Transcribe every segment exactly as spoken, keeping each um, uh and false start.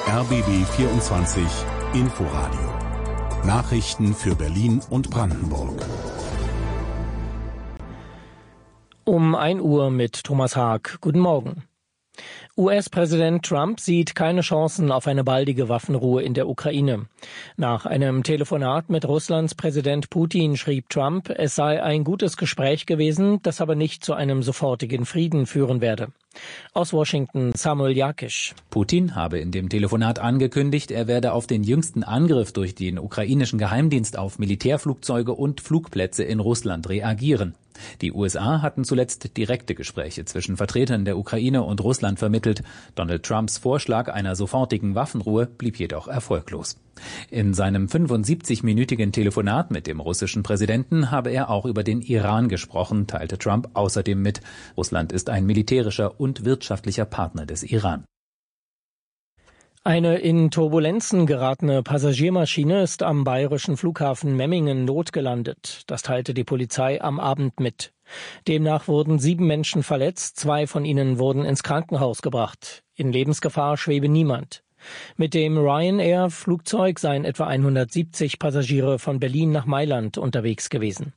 R B B vierundzwanzig Inforadio. Nachrichten für Berlin und Brandenburg. Um ein Uhr mit Thomas Haag. Guten Morgen. U S-Präsident Trump sieht keine Chancen auf eine baldige Waffenruhe in der Ukraine. Nach einem Telefonat mit Russlands Präsident Putin schrieb Trump, es sei ein gutes Gespräch gewesen, das aber nicht zu einem sofortigen Frieden führen werde. Aus Washington Samuel Jakisch. Putin habe in dem Telefonat angekündigt, er werde auf den jüngsten Angriff durch den ukrainischen Geheimdienst auf Militärflugzeuge und Flugplätze in Russland reagieren. Die U S A hatten zuletzt direkte Gespräche zwischen Vertretern der Ukraine und Russland vermittelt. Donald Trumps Vorschlag einer sofortigen Waffenruhe blieb jedoch erfolglos. In seinem fünfundsiebzigminütigen Telefonat mit dem russischen Präsidenten habe er auch über den Iran gesprochen, teilte Trump außerdem mit. Russland ist ein militärischer und wirtschaftlicher Partner des Iran. Eine in Turbulenzen geratene Passagiermaschine ist am bayerischen Flughafen Memmingen notgelandet. Das teilte die Polizei am Abend mit. Demnach wurden sieben Menschen verletzt, zwei von ihnen wurden ins Krankenhaus gebracht. In Lebensgefahr schwebe niemand. Mit dem Ryanair-Flugzeug seien etwa hundertsiebzig Passagiere von Berlin nach Mailand unterwegs gewesen.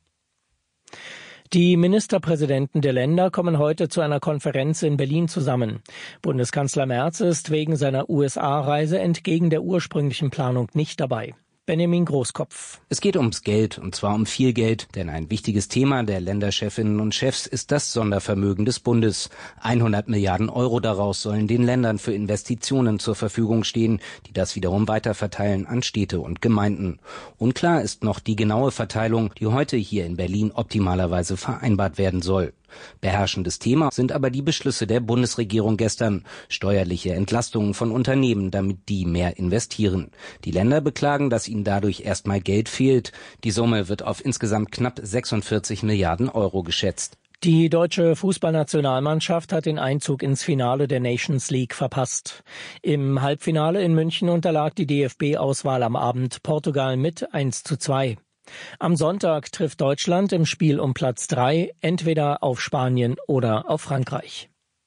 Die Ministerpräsidenten der Länder kommen heute zu einer Konferenz in Berlin zusammen. Bundeskanzler Merz ist wegen seiner U S A-Reise entgegen der ursprünglichen Planung nicht dabei. Benjamin Großkopf. Es geht ums Geld, und zwar um viel Geld, denn ein wichtiges Thema der Länderchefinnen und Chefs ist das Sondervermögen des Bundes. hundert Milliarden Euro daraus sollen den Ländern für Investitionen zur Verfügung stehen, die das wiederum weiterverteilen an Städte und Gemeinden. Unklar ist noch die genaue Verteilung, die heute hier in Berlin optimalerweise vereinbart werden soll. Beherrschendes Thema sind aber die Beschlüsse der Bundesregierung gestern. Steuerliche Entlastungen von Unternehmen, damit die mehr investieren. Die Länder beklagen, dass ihnen dadurch erstmal Geld fehlt. Die Summe wird auf insgesamt knapp sechsundvierzig Milliarden Euro geschätzt. Die deutsche Fußballnationalmannschaft hat den Einzug ins Finale der Nations League verpasst. Im Halbfinale in München unterlag die D F B-Auswahl am Abend Portugal mit eins zu zwei. Am Sonntag trifft Deutschland im Spiel um Platz drei entweder auf Spanien oder auf Frankreich.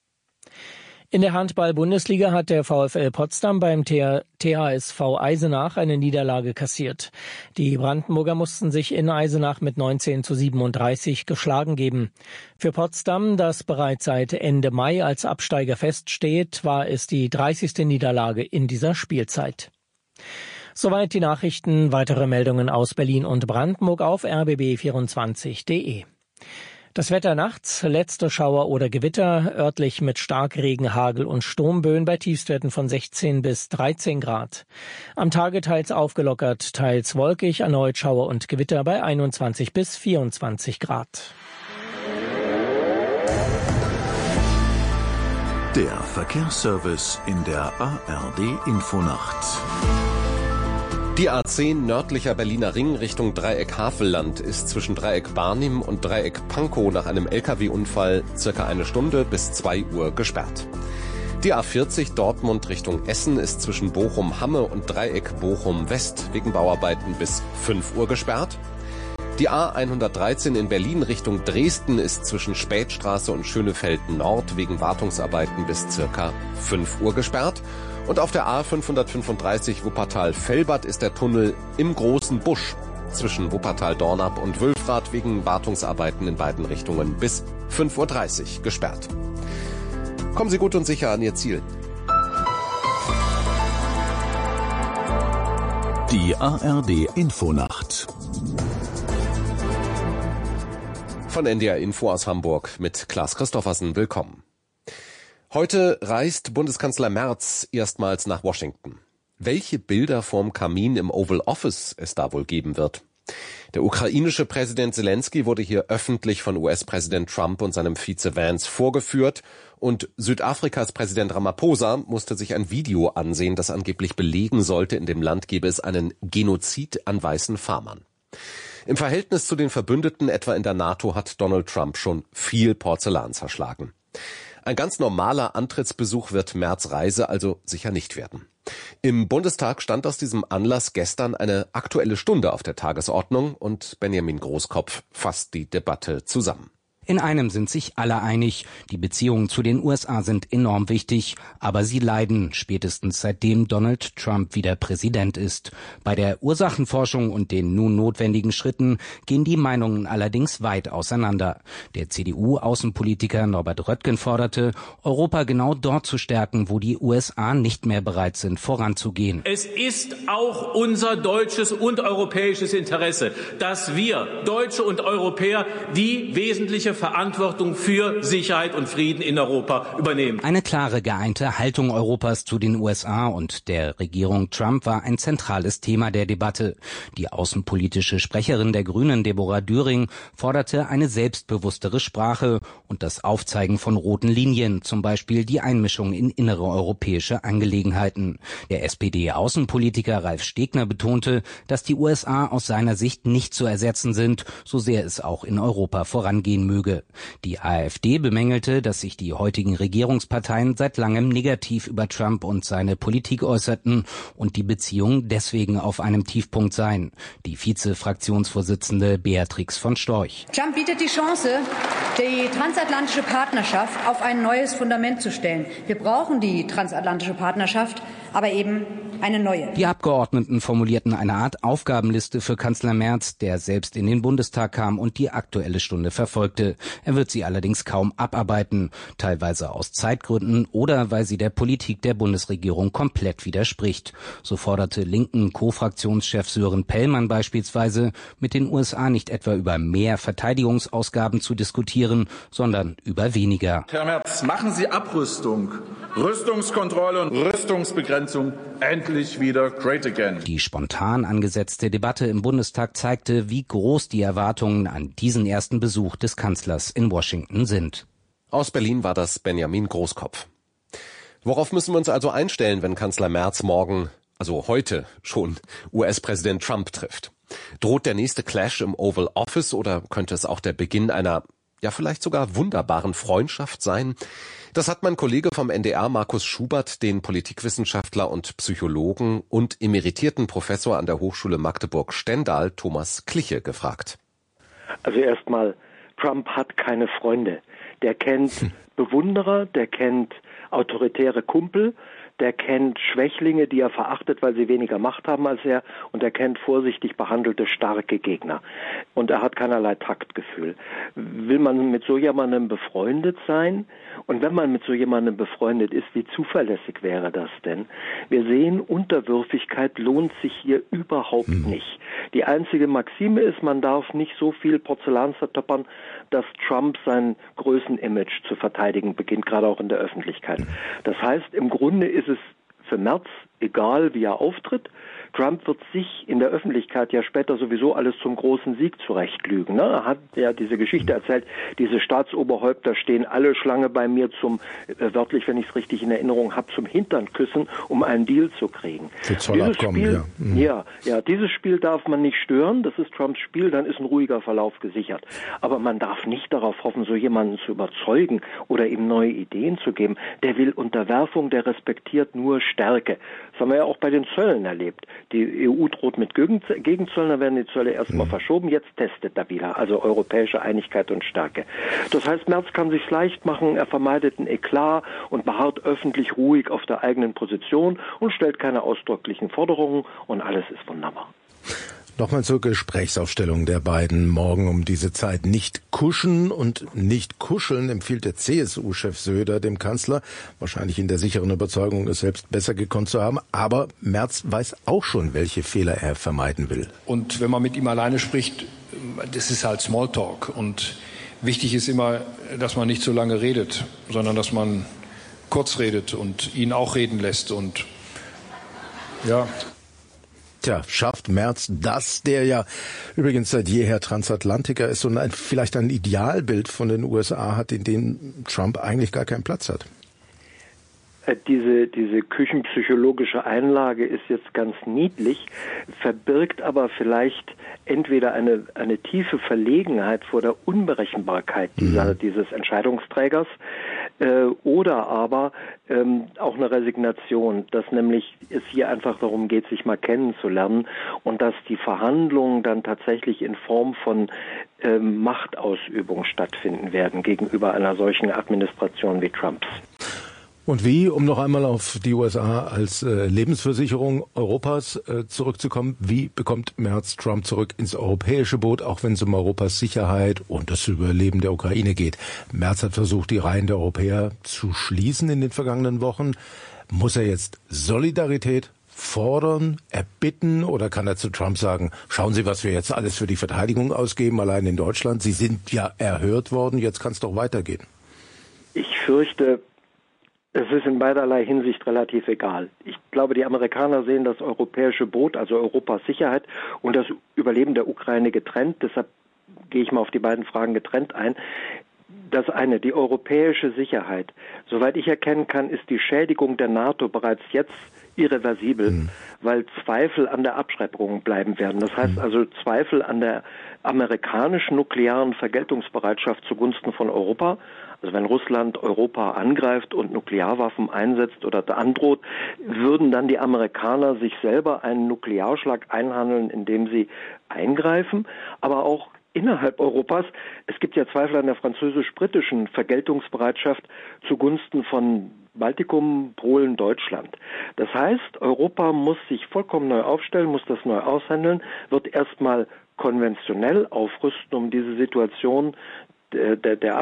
In der Handball-Bundesliga hat der VfL Potsdam beim T H S V Eisenach eine Niederlage kassiert. Die Brandenburger mussten sich in Eisenach mit neunzehn zu siebenunddreißig geschlagen geben. Für Potsdam, das bereits seit Ende Mai als Absteiger feststeht, war es die dreißigste Niederlage in dieser Spielzeit. Soweit die Nachrichten. Weitere Meldungen aus Berlin und Brandenburg auf r b b vierundzwanzig punkt d e. Das Wetter nachts, letzte Schauer oder Gewitter, örtlich mit Starkregen, Hagel und Sturmböen bei Tiefstwerten von sechzehn bis dreizehn Grad. Am Tage teils aufgelockert, teils wolkig, erneut Schauer und Gewitter bei einundzwanzig bis vierundzwanzig Grad. Der Verkehrsservice in der A R D-Infonacht. Die A zehn nördlicher Berliner Ring Richtung Dreieck Havelland ist zwischen Dreieck Barnim und Dreieck Pankow nach einem L K W-Unfall circa eine Stunde bis zwei Uhr gesperrt. Die A vierzig Dortmund Richtung Essen ist zwischen Bochum-Hamme und Dreieck Bochum-West wegen Bauarbeiten bis fünf Uhr gesperrt. Die A hundertdreizehn in Berlin Richtung Dresden ist zwischen Spätstraße und Schönefeld Nord wegen Wartungsarbeiten bis circa fünf Uhr gesperrt. Und auf der A fünfhundertfünfunddreißig Wuppertal-Velbert ist der Tunnel im Großen Busch zwischen Wuppertal-Dornap und Wülfrath wegen Wartungsarbeiten in beiden Richtungen bis fünf Uhr dreißig gesperrt. Kommen Sie gut und sicher an Ihr Ziel. Die A R D-Infonacht. Von N D R Info aus Hamburg mit Klaas Christoffersen. Willkommen. Heute reist Bundeskanzler Merz erstmals nach Washington. Welche Bilder vorm Kamin im Oval Office es da wohl geben wird? Der ukrainische Präsident Zelensky wurde hier öffentlich von U S-Präsident Trump und seinem Vize Vance vorgeführt und Südafrikas Präsident Ramaphosa musste sich ein Video ansehen, das angeblich belegen sollte, in dem Land gebe es einen Genozid an weißen Farmern. Im Verhältnis zu den Verbündeten, etwa in der NATO, hat Donald Trump schon viel Porzellan zerschlagen. Ein ganz normaler Antrittsbesuch wird Merz' Reise also sicher nicht werden. Im Bundestag stand aus diesem Anlass gestern eine Aktuelle Stunde auf der Tagesordnung und Benjamin Großkopf fasst die Debatte zusammen. In einem sind sich alle einig. Die Beziehungen zu den U S A sind enorm wichtig, aber sie leiden, spätestens seitdem Donald Trump wieder Präsident ist. Bei der Ursachenforschung und den nun notwendigen Schritten gehen die Meinungen allerdings weit auseinander. Der C D U-Außenpolitiker Norbert Röttgen forderte, Europa genau dort zu stärken, wo die U S A nicht mehr bereit sind, voranzugehen. Es ist auch unser deutsches und europäisches Interesse, dass wir Deutsche und Europäer die wesentliche Verantwortung für Sicherheit und Frieden in Europa übernehmen. Eine klare, geeinte Haltung Europas zu den U S A und der Regierung Trump war ein zentrales Thema der Debatte. Die außenpolitische Sprecherin der Grünen, Deborah Düring, forderte eine selbstbewusstere Sprache und das Aufzeigen von roten Linien, zum Beispiel die Einmischung in innere europäische Angelegenheiten. Der S P D-Außenpolitiker Ralf Stegner betonte, dass die U S A aus seiner Sicht nicht zu ersetzen sind, so sehr es auch in Europa vorangehen möge. Die AfD bemängelte, dass sich die heutigen Regierungsparteien seit langem negativ über Trump und seine Politik äußerten und die Beziehungen deswegen auf einem Tiefpunkt seien. Die Vize-Fraktionsvorsitzende Beatrix von Storch. Trump bietet die Chance, die transatlantische Partnerschaft auf ein neues Fundament zu stellen. Wir brauchen die transatlantische Partnerschaft, aber eben eine neue. Die Abgeordneten formulierten eine Art Aufgabenliste für Kanzler Merz, der selbst in den Bundestag kam und die Aktuelle Stunde verfolgte. Er wird sie allerdings kaum abarbeiten, teilweise aus Zeitgründen oder weil sie der Politik der Bundesregierung komplett widerspricht. So forderte linken Co-Fraktionschef Sören Pellmann beispielsweise, mit den U S A nicht etwa über mehr Verteidigungsausgaben zu diskutieren, sondern über weniger. Herr Merz, machen Sie Abrüstung, Rüstungskontrolle und Rüstungsbegrenzung endlich wieder great again. Die spontan angesetzte Debatte im Bundestag zeigte, wie groß die Erwartungen an diesen ersten Besuch des Kanzlers in Washington sind. Aus Berlin war das Benjamin Großkopf. Worauf müssen wir uns also einstellen, wenn Kanzler Merz morgen, also heute schon, U S-Präsident Trump trifft? Droht der nächste Clash im Oval Office oder könnte es auch der Beginn einer, ja vielleicht sogar wunderbaren Freundschaft sein? Das hat mein Kollege vom N D R, Markus Schubert, den Politikwissenschaftler und Psychologen und emeritierten Professor an der Hochschule Magdeburg-Stendal, Thomas Kliche, gefragt. Also erstmal, Trump hat keine Freunde. Der kennt Bewunderer, der kennt autoritäre Kumpel, der kennt Schwächlinge, die er verachtet, weil sie weniger Macht haben als er, und er kennt vorsichtig behandelte starke Gegner. Und er hat keinerlei Taktgefühl. Will man mit so jemandem befreundet sein? Und wenn man mit so jemandem befreundet ist, wie zuverlässig wäre das denn? Wir sehen, Unterwürfigkeit lohnt sich hier überhaupt mhm. nicht. Die einzige Maxime ist, man darf nicht so viel Porzellan zertöppern, dass Trump sein Größenimage zu verteidigen beginnt, gerade auch in der Öffentlichkeit. Das heißt, im Grunde ist es für Merz egal, wie er auftritt. Trump wird sich in der Öffentlichkeit ja später sowieso alles zum großen Sieg zurechtlügen. Ne? Er hat ja diese Geschichte erzählt, diese Staatsoberhäupter stehen alle Schlange bei mir zum, äh, wörtlich, wenn ich es richtig in Erinnerung habe, zum Hintern küssen, um einen Deal zu kriegen. Für Zollabkommen, Spiel, ja. Mhm. ja. Ja, dieses Spiel darf man nicht stören, das ist Trumps Spiel, dann ist ein ruhiger Verlauf gesichert. Aber man darf nicht darauf hoffen, so jemanden zu überzeugen oder ihm neue Ideen zu geben. Der will Unterwerfung, der respektiert nur Stärke. Das haben wir ja auch bei den Zöllen erlebt. Die E U droht mit Gegenzöllen, dann werden die Zölle erstmal mhm. verschoben, jetzt testet er wieder, also europäische Einigkeit und Stärke. Das heißt, Merz kann sich's leicht machen, er vermeidet einen Eklat und beharrt öffentlich ruhig auf der eigenen Position und stellt keine ausdrücklichen Forderungen und alles ist wunderbar. Nochmal zur Gesprächsaufstellung der beiden. Morgen um diese Zeit nicht kuschen und nicht kuscheln, empfiehlt der C S U-Chef Söder dem Kanzler. Wahrscheinlich in der sicheren Überzeugung, es selbst besser gekonnt zu haben. Aber Merz weiß auch schon, welche Fehler er vermeiden will. Und wenn man mit ihm alleine spricht, das ist halt Smalltalk. Und wichtig ist immer, dass man nicht so lange redet, sondern dass man kurz redet und ihn auch reden lässt. Und ja... Tja, schafft Merz das, der ja übrigens seit jeher Transatlantiker ist und ein, vielleicht ein Idealbild von den U S A hat, in dem Trump eigentlich gar keinen Platz hat? Diese, diese küchenpsychologische Einlage ist jetzt ganz niedlich, verbirgt aber vielleicht entweder eine, eine tiefe Verlegenheit vor der Unberechenbarkeit dieser, mhm. dieses Entscheidungsträgers. äh, oder aber ähm, auch eine Resignation, dass nämlich es hier einfach darum geht, sich mal kennenzulernen und dass die Verhandlungen dann tatsächlich in Form von ähm, Machtausübung stattfinden werden gegenüber einer solchen Administration wie Trumps. Und wie, um noch einmal auf die U S A als äh, Lebensversicherung Europas äh, zurückzukommen, wie bekommt Merz Trump zurück ins europäische Boot, auch wenn es um Europas Sicherheit und das Überleben der Ukraine geht? Merz hat versucht, die Reihen der Europäer zu schließen in den vergangenen Wochen. Muss er jetzt Solidarität fordern, erbitten, oder kann er zu Trump sagen, schauen Sie, was wir jetzt alles für die Verteidigung ausgeben, allein in Deutschland? Sie sind ja erhört worden, jetzt kann es doch weitergehen. Ich fürchte, es ist in beiderlei Hinsicht relativ egal. Ich glaube, die Amerikaner sehen das europäische Boot, also Europas Sicherheit und das Überleben der Ukraine getrennt. Deshalb gehe ich mal auf die beiden Fragen getrennt ein. Das eine, die europäische Sicherheit. Soweit ich erkennen kann, ist die Schädigung der NATO bereits jetzt irreversibel, mhm. weil Zweifel an der Abschreckung bleiben werden. Das heißt also Zweifel an der amerikanischen nuklearen Vergeltungsbereitschaft zugunsten von Europa. Also wenn Russland Europa angreift und Nuklearwaffen einsetzt oder androht, würden dann die Amerikaner sich selber einen Nuklearschlag einhandeln, indem sie eingreifen. Aber auch innerhalb Europas, es gibt ja Zweifel an der französisch-britischen Vergeltungsbereitschaft zugunsten von Baltikum, Polen, Deutschland. Das heißt, Europa muss sich vollkommen neu aufstellen, muss das neu aushandeln, wird erstmal konventionell aufrüsten, um diese Situation der, der, der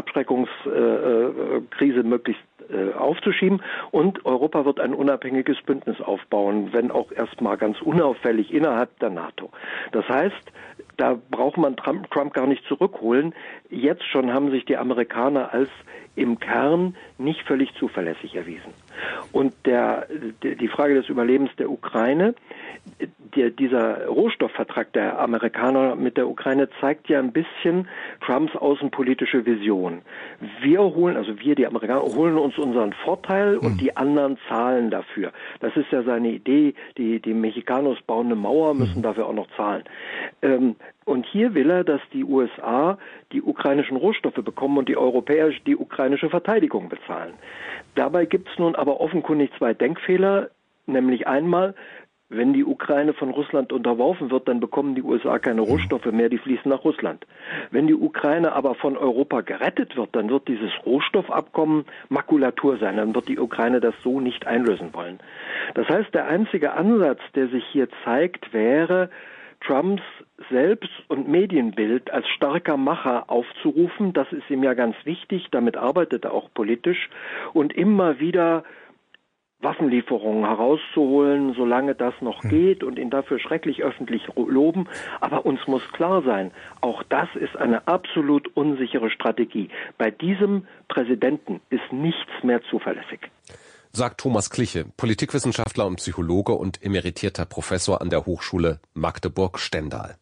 Abschreckungskrise äh, möglichst äh, aufzuschieben, und Europa wird ein unabhängiges Bündnis aufbauen, wenn auch erstmal ganz unauffällig innerhalb der NATO. Das heißt, da braucht man Trump, Trump gar nicht zurückholen. Jetzt schon haben sich die Amerikaner als im Kern nicht völlig zuverlässig erwiesen. Und der, die Frage des Überlebens der Ukraine, der, dieser Rohstoffvertrag der Amerikaner mit der Ukraine zeigt ja ein bisschen Trumps außenpolitische Vision. Wir holen, also wir, die Amerikaner, holen uns unseren Vorteil und mhm. die anderen zahlen dafür. Das ist ja seine Idee, die, die Mexicanos bauen eine Mauer, müssen mhm. dafür auch noch zahlen. Ähm, Und hier will er, dass die U S A die ukrainischen Rohstoffe bekommen und die Europäer die ukrainische Verteidigung bezahlen. Dabei gibt es nun aber offenkundig zwei Denkfehler, nämlich einmal, wenn die Ukraine von Russland unterworfen wird, dann bekommen die U S A keine Rohstoffe mehr, die fließen nach Russland. Wenn die Ukraine aber von Europa gerettet wird, dann wird dieses Rohstoffabkommen Makulatur sein, dann wird die Ukraine das so nicht einlösen wollen. Das heißt, der einzige Ansatz, der sich hier zeigt, wäre, Trumps Selbst- und Medienbild als starker Macher aufzurufen. Das ist ihm ja ganz wichtig, damit arbeitet er auch politisch, und immer wieder Waffenlieferungen herauszuholen, solange das noch geht, und ihn dafür schrecklich öffentlich loben. Aber uns muss klar sein, auch das ist eine absolut unsichere Strategie. Bei diesem Präsidenten ist nichts mehr zuverlässig. Sagt Thomas Kliche, Politikwissenschaftler und Psychologe und emeritierter Professor an der Hochschule Magdeburg-Stendal.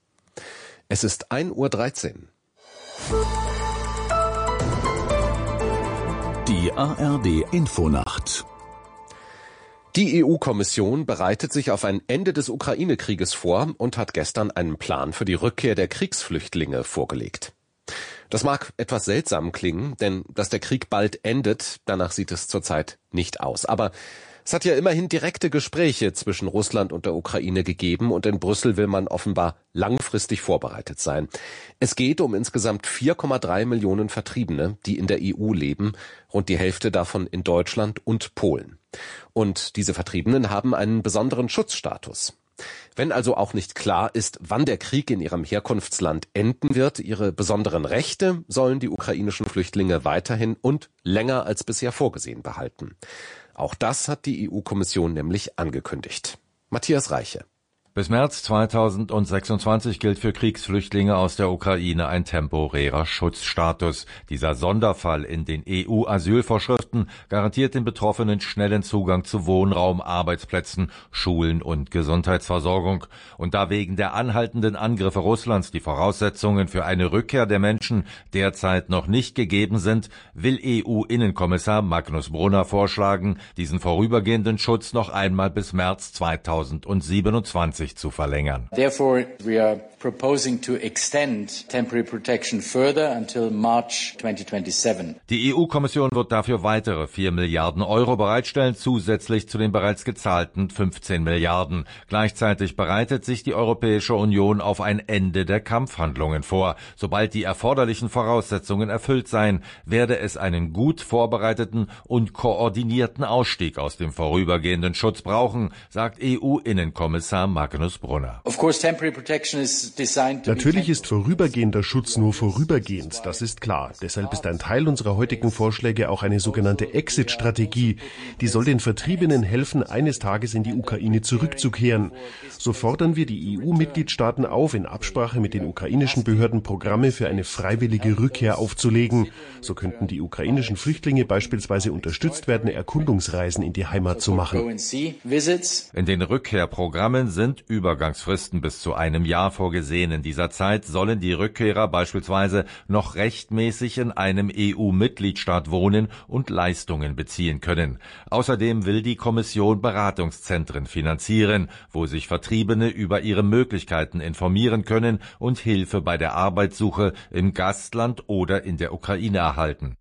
Es ist ein Uhr dreizehn. Die A R D Infonacht. Die E U-Kommission bereitet sich auf ein Ende des Ukraine-Krieges vor und hat gestern einen Plan für die Rückkehr der Kriegsflüchtlinge vorgelegt. Das mag etwas seltsam klingen, denn dass der Krieg bald endet, danach sieht es zurzeit nicht aus. Aber es hat ja immerhin direkte Gespräche zwischen Russland und der Ukraine gegeben, und in Brüssel will man offenbar langfristig vorbereitet sein. Es geht um insgesamt vier Komma drei Millionen Vertriebene, die in der E U leben, rund die Hälfte davon in Deutschland und Polen. Und diese Vertriebenen haben einen besonderen Schutzstatus. Wenn also auch nicht klar ist, wann der Krieg in ihrem Herkunftsland enden wird, ihre besonderen Rechte sollen die ukrainischen Flüchtlinge weiterhin und länger als bisher vorgesehen behalten. Auch das hat die E U-Kommission nämlich angekündigt. Matthias Reiche. Bis März zweitausendsechsundzwanzig gilt für Kriegsflüchtlinge aus der Ukraine ein temporärer Schutzstatus. Dieser Sonderfall in den E U-Asylvorschriften garantiert den Betroffenen schnellen Zugang zu Wohnraum, Arbeitsplätzen, Schulen und Gesundheitsversorgung. Und da wegen der anhaltenden Angriffe Russlands die Voraussetzungen für eine Rückkehr der Menschen derzeit noch nicht gegeben sind, will E U-Innenkommissar Magnus Brunner vorschlagen, diesen vorübergehenden Schutz noch einmal bis März zweitausendsiebenundzwanzig zweitausendzweiundvierzig zu verlängern. Therefore, we are proposing to extend temporary protection further until March twenty twenty-seven. Die E U-Kommission wird dafür weitere vier Milliarden Euro bereitstellen, zusätzlich zu den bereits gezahlten fünfzehn Milliarden. Gleichzeitig bereitet sich die Europäische Union auf ein Ende der Kampfhandlungen vor. Sobald die erforderlichen Voraussetzungen erfüllt seien, werde es einen gut vorbereiteten und koordinierten Ausstieg aus dem vorübergehenden Schutz brauchen, sagt E U-Innenkommissar Magnus Brunner. Of course, temporary protection is designed to Natürlich ist vorübergehender Schutz nur vorübergehend, das ist klar. Deshalb ist ein Teil unserer heutigen Vorschläge auch eine sogenannte Exit-Strategie. Die soll den Vertriebenen helfen, eines Tages in die Ukraine zurückzukehren. So fordern wir die E U-Mitgliedstaaten auf, in Absprache mit den ukrainischen Behörden Programme für eine freiwillige Rückkehr aufzulegen. So könnten die ukrainischen Flüchtlinge beispielsweise unterstützt werden, Erkundungsreisen in die Heimat zu machen. In den Rückkehrprogrammen sind Übergangsfristen bis zu einem Jahr vorgesehen. In dieser Zeit sollen die Rückkehrer beispielsweise noch rechtmäßig in einem E U-Mitgliedstaat wohnen und Leistungen beziehen können. Außerdem will die Kommission Beratungszentren finanzieren, wo sich Vertriebene über ihre Möglichkeiten informieren können und Hilfe bei der Arbeitssuche im Gastland oder in der Ukraine erhalten.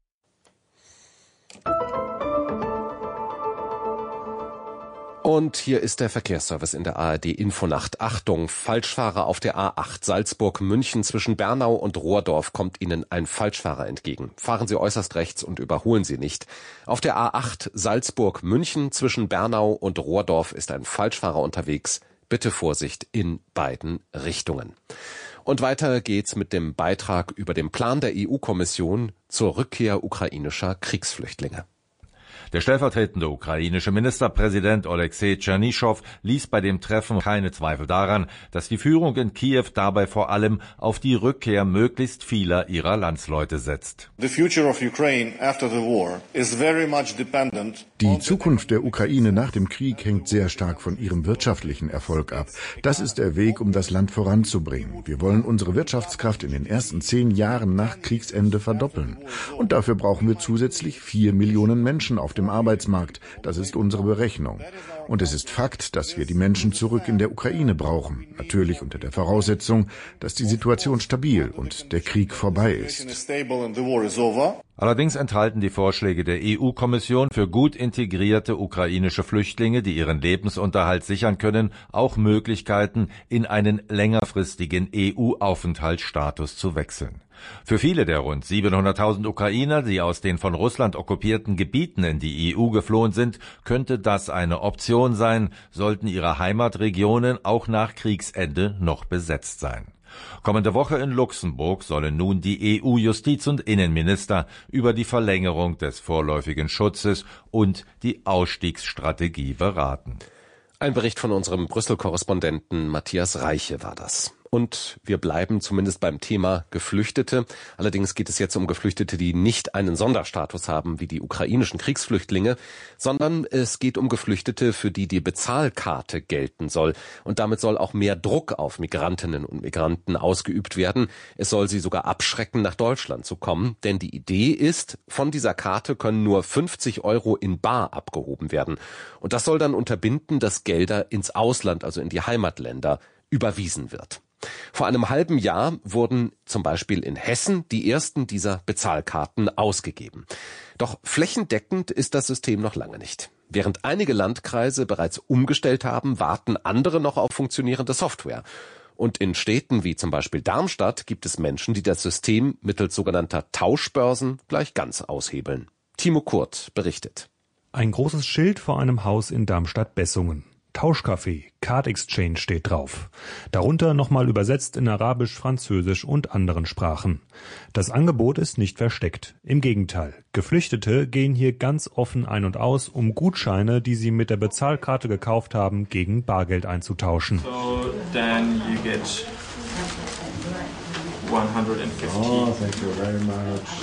Und hier ist der Verkehrsservice in der A R D Infonacht. Achtung, Falschfahrer auf der A acht Salzburg-München zwischen Bernau und Rohrdorf kommt Ihnen ein Falschfahrer entgegen. Fahren Sie äußerst rechts und überholen Sie nicht. Auf der A acht Salzburg-München zwischen Bernau und Rohrdorf ist ein Falschfahrer unterwegs. Bitte Vorsicht in beiden Richtungen. Und weiter geht's mit dem Beitrag über den Plan der E U-Kommission zur Rückkehr ukrainischer Kriegsflüchtlinge. Der stellvertretende ukrainische Ministerpräsident Oleksiy Tschernyschow ließ bei dem Treffen keine Zweifel daran, dass die Führung in Kiew dabei vor allem auf die Rückkehr möglichst vieler ihrer Landsleute setzt. Die Zukunft der Ukraine nach dem Krieg hängt sehr stark von ihrem wirtschaftlichen Erfolg ab. Das ist der Weg, um das Land voranzubringen. Wir wollen unsere Wirtschaftskraft in den ersten zehn Jahren nach Kriegsende verdoppeln. Und dafür brauchen wir zusätzlich vier Millionen Menschen auf dem Arbeitsmarkt. Das ist unsere Berechnung. Und es ist Fakt, dass wir die Menschen zurück in der Ukraine brauchen. Natürlich unter der Voraussetzung, dass die Situation stabil und der Krieg vorbei ist. Allerdings enthalten die Vorschläge der E U-Kommission für gut integrierte ukrainische Flüchtlinge, die ihren Lebensunterhalt sichern können, auch Möglichkeiten, in einen längerfristigen E U-Aufenthaltsstatus zu wechseln. Für viele der rund siebenhunderttausend Ukrainer, die aus den von Russland okkupierten Gebieten in die E U geflohen sind, könnte das eine Option sein, sollten ihre Heimatregionen auch nach Kriegsende noch besetzt sein. Kommende Woche in Luxemburg sollen nun die E U-Justiz- und Innenminister über die Verlängerung des vorläufigen Schutzes und die Ausstiegsstrategie beraten. Ein Bericht von unserem Brüssel-Korrespondenten Matthias Reiche war das. Und wir bleiben zumindest beim Thema Geflüchtete. Allerdings geht es jetzt um Geflüchtete, die nicht einen Sonderstatus haben wie die ukrainischen Kriegsflüchtlinge, sondern es geht um Geflüchtete, für die die Bezahlkarte gelten soll. Und damit soll auch mehr Druck auf Migrantinnen und Migranten ausgeübt werden. Es soll sie sogar abschrecken, nach Deutschland zu kommen. Denn die Idee ist, von dieser Karte können nur fünfzig Euro in bar abgehoben werden. Und das soll dann unterbinden, dass Gelder ins Ausland, also in die Heimatländer, überwiesen wird. Vor einem halben Jahr wurden zum Beispiel in Hessen die ersten dieser Bezahlkarten ausgegeben. Doch flächendeckend ist das System noch lange nicht. Während einige Landkreise bereits umgestellt haben, warten andere noch auf funktionierende Software. Und in Städten wie zum Beispiel Darmstadt gibt es Menschen, die das System mittels sogenannter Tauschbörsen gleich ganz aushebeln. Timo Kurt berichtet. Ein großes Schild vor einem Haus in Darmstadt-Bessungen. Tauschcafé, Card Exchange steht drauf. Darunter nochmal übersetzt in Arabisch, Französisch und anderen Sprachen. Das Angebot ist nicht versteckt. Im Gegenteil. Geflüchtete gehen hier ganz offen ein und aus, um Gutscheine, die sie mit der Bezahlkarte gekauft haben, gegen Bargeld einzutauschen. So, then you get one hundred fifty. Oh, thank you very much.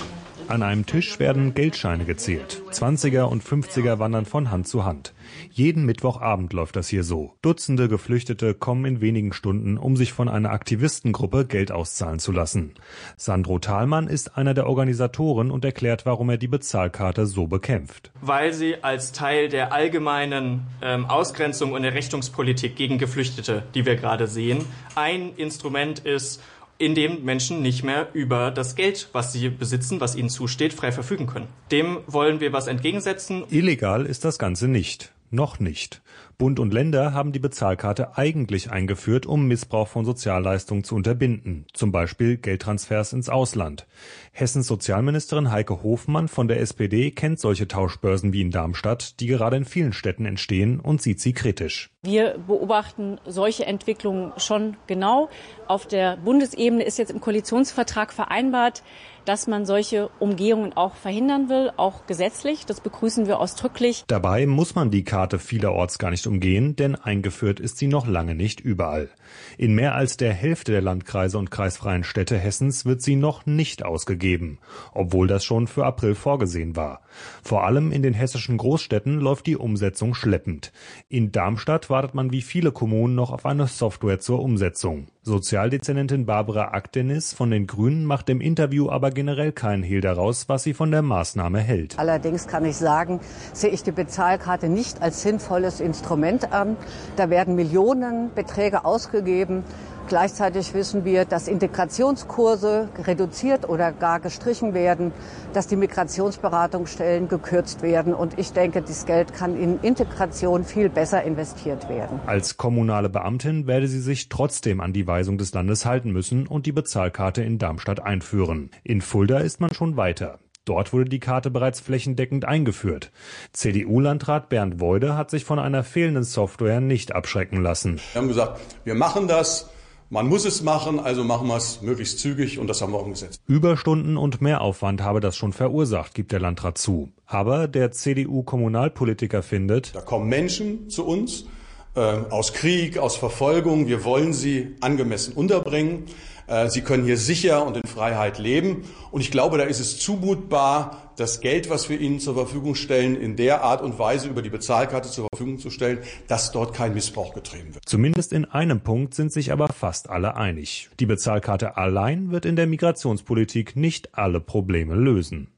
An einem Tisch werden Geldscheine gezählt. Zwanziger und Fünfziger wandern von Hand zu Hand. Jeden Mittwochabend läuft das hier so. Dutzende Geflüchtete kommen in wenigen Stunden, um sich von einer Aktivistengruppe Geld auszahlen zu lassen. Sandro Thalmann ist einer der Organisatoren und erklärt, warum er die Bezahlkarte so bekämpft. Weil sie als Teil der allgemeinen ähm, Ausgrenzung und Errichtungspolitik gegen Geflüchtete, die wir gerade sehen, ein Instrument ist, in dem Menschen nicht mehr über das Geld, was sie besitzen, was ihnen zusteht, frei verfügen können. Dem wollen wir was entgegensetzen. Illegal ist das Ganze nicht. Noch nicht. Bund und Länder haben die Bezahlkarte eigentlich eingeführt, um Missbrauch von Sozialleistungen zu unterbinden, zum Beispiel Geldtransfers ins Ausland. Hessens Sozialministerin Heike Hofmann von der S P D kennt solche Tauschbörsen wie in Darmstadt, die gerade in vielen Städten entstehen, und sieht sie kritisch. Wir beobachten solche Entwicklungen schon genau. Auf der Bundesebene ist jetzt im Koalitionsvertrag vereinbart, dass man solche Umgehungen auch verhindern will, auch gesetzlich. Das begrüßen wir ausdrücklich. Dabei muss man die Karte vielerorts gar nicht umgehen, denn eingeführt ist sie noch lange nicht überall. In mehr als der Hälfte der Landkreise und kreisfreien Städte Hessens wird sie noch nicht ausgegeben, obwohl das schon für April vorgesehen war. Vor allem in den hessischen Großstädten läuft die Umsetzung schleppend. In Darmstadt wartet man wie viele Kommunen noch auf eine Software zur Umsetzung. Sozialdezernentin Barbara Akdenis von den Grünen macht im Interview aber generell keinen Hehl daraus, was sie von der Maßnahme hält. Allerdings kann ich sagen, sehe ich die Bezahlkarte nicht als sinnvolles Instrument an. Da werden Millionenbeträge ausgegeben. Gleichzeitig wissen wir, dass Integrationskurse reduziert oder gar gestrichen werden, dass die Migrationsberatungsstellen gekürzt werden. Und ich denke, das Geld kann in Integration viel besser investiert werden. Als kommunale Beamtin werde sie sich trotzdem an die Weisung des Landes halten müssen und die Bezahlkarte in Darmstadt einführen. In Fulda ist man schon weiter. Dort wurde die Karte bereits flächendeckend eingeführt. C D U-Landrat Bernd Woide hat sich von einer fehlenden Software nicht abschrecken lassen. Wir haben gesagt, wir machen das. Man muss es machen, also machen wir es möglichst zügig, und das haben wir umgesetzt. Überstunden und Mehraufwand habe das schon verursacht, gibt der Landrat zu. Aber der C D U-Kommunalpolitiker findet, da kommen Menschen zu uns äh, aus Krieg, aus Verfolgung. Wir wollen sie angemessen unterbringen. Äh, sie können hier sicher und in Freiheit leben. Und ich glaube, da ist es zumutbar, das Geld, was wir ihnen zur Verfügung stellen, in der Art und Weise über die Bezahlkarte zur Verfügung zu stellen, dass dort kein Missbrauch getrieben wird. Zumindest in einem Punkt sind sich aber fast alle einig. Die Bezahlkarte allein wird in der Migrationspolitik nicht alle Probleme lösen.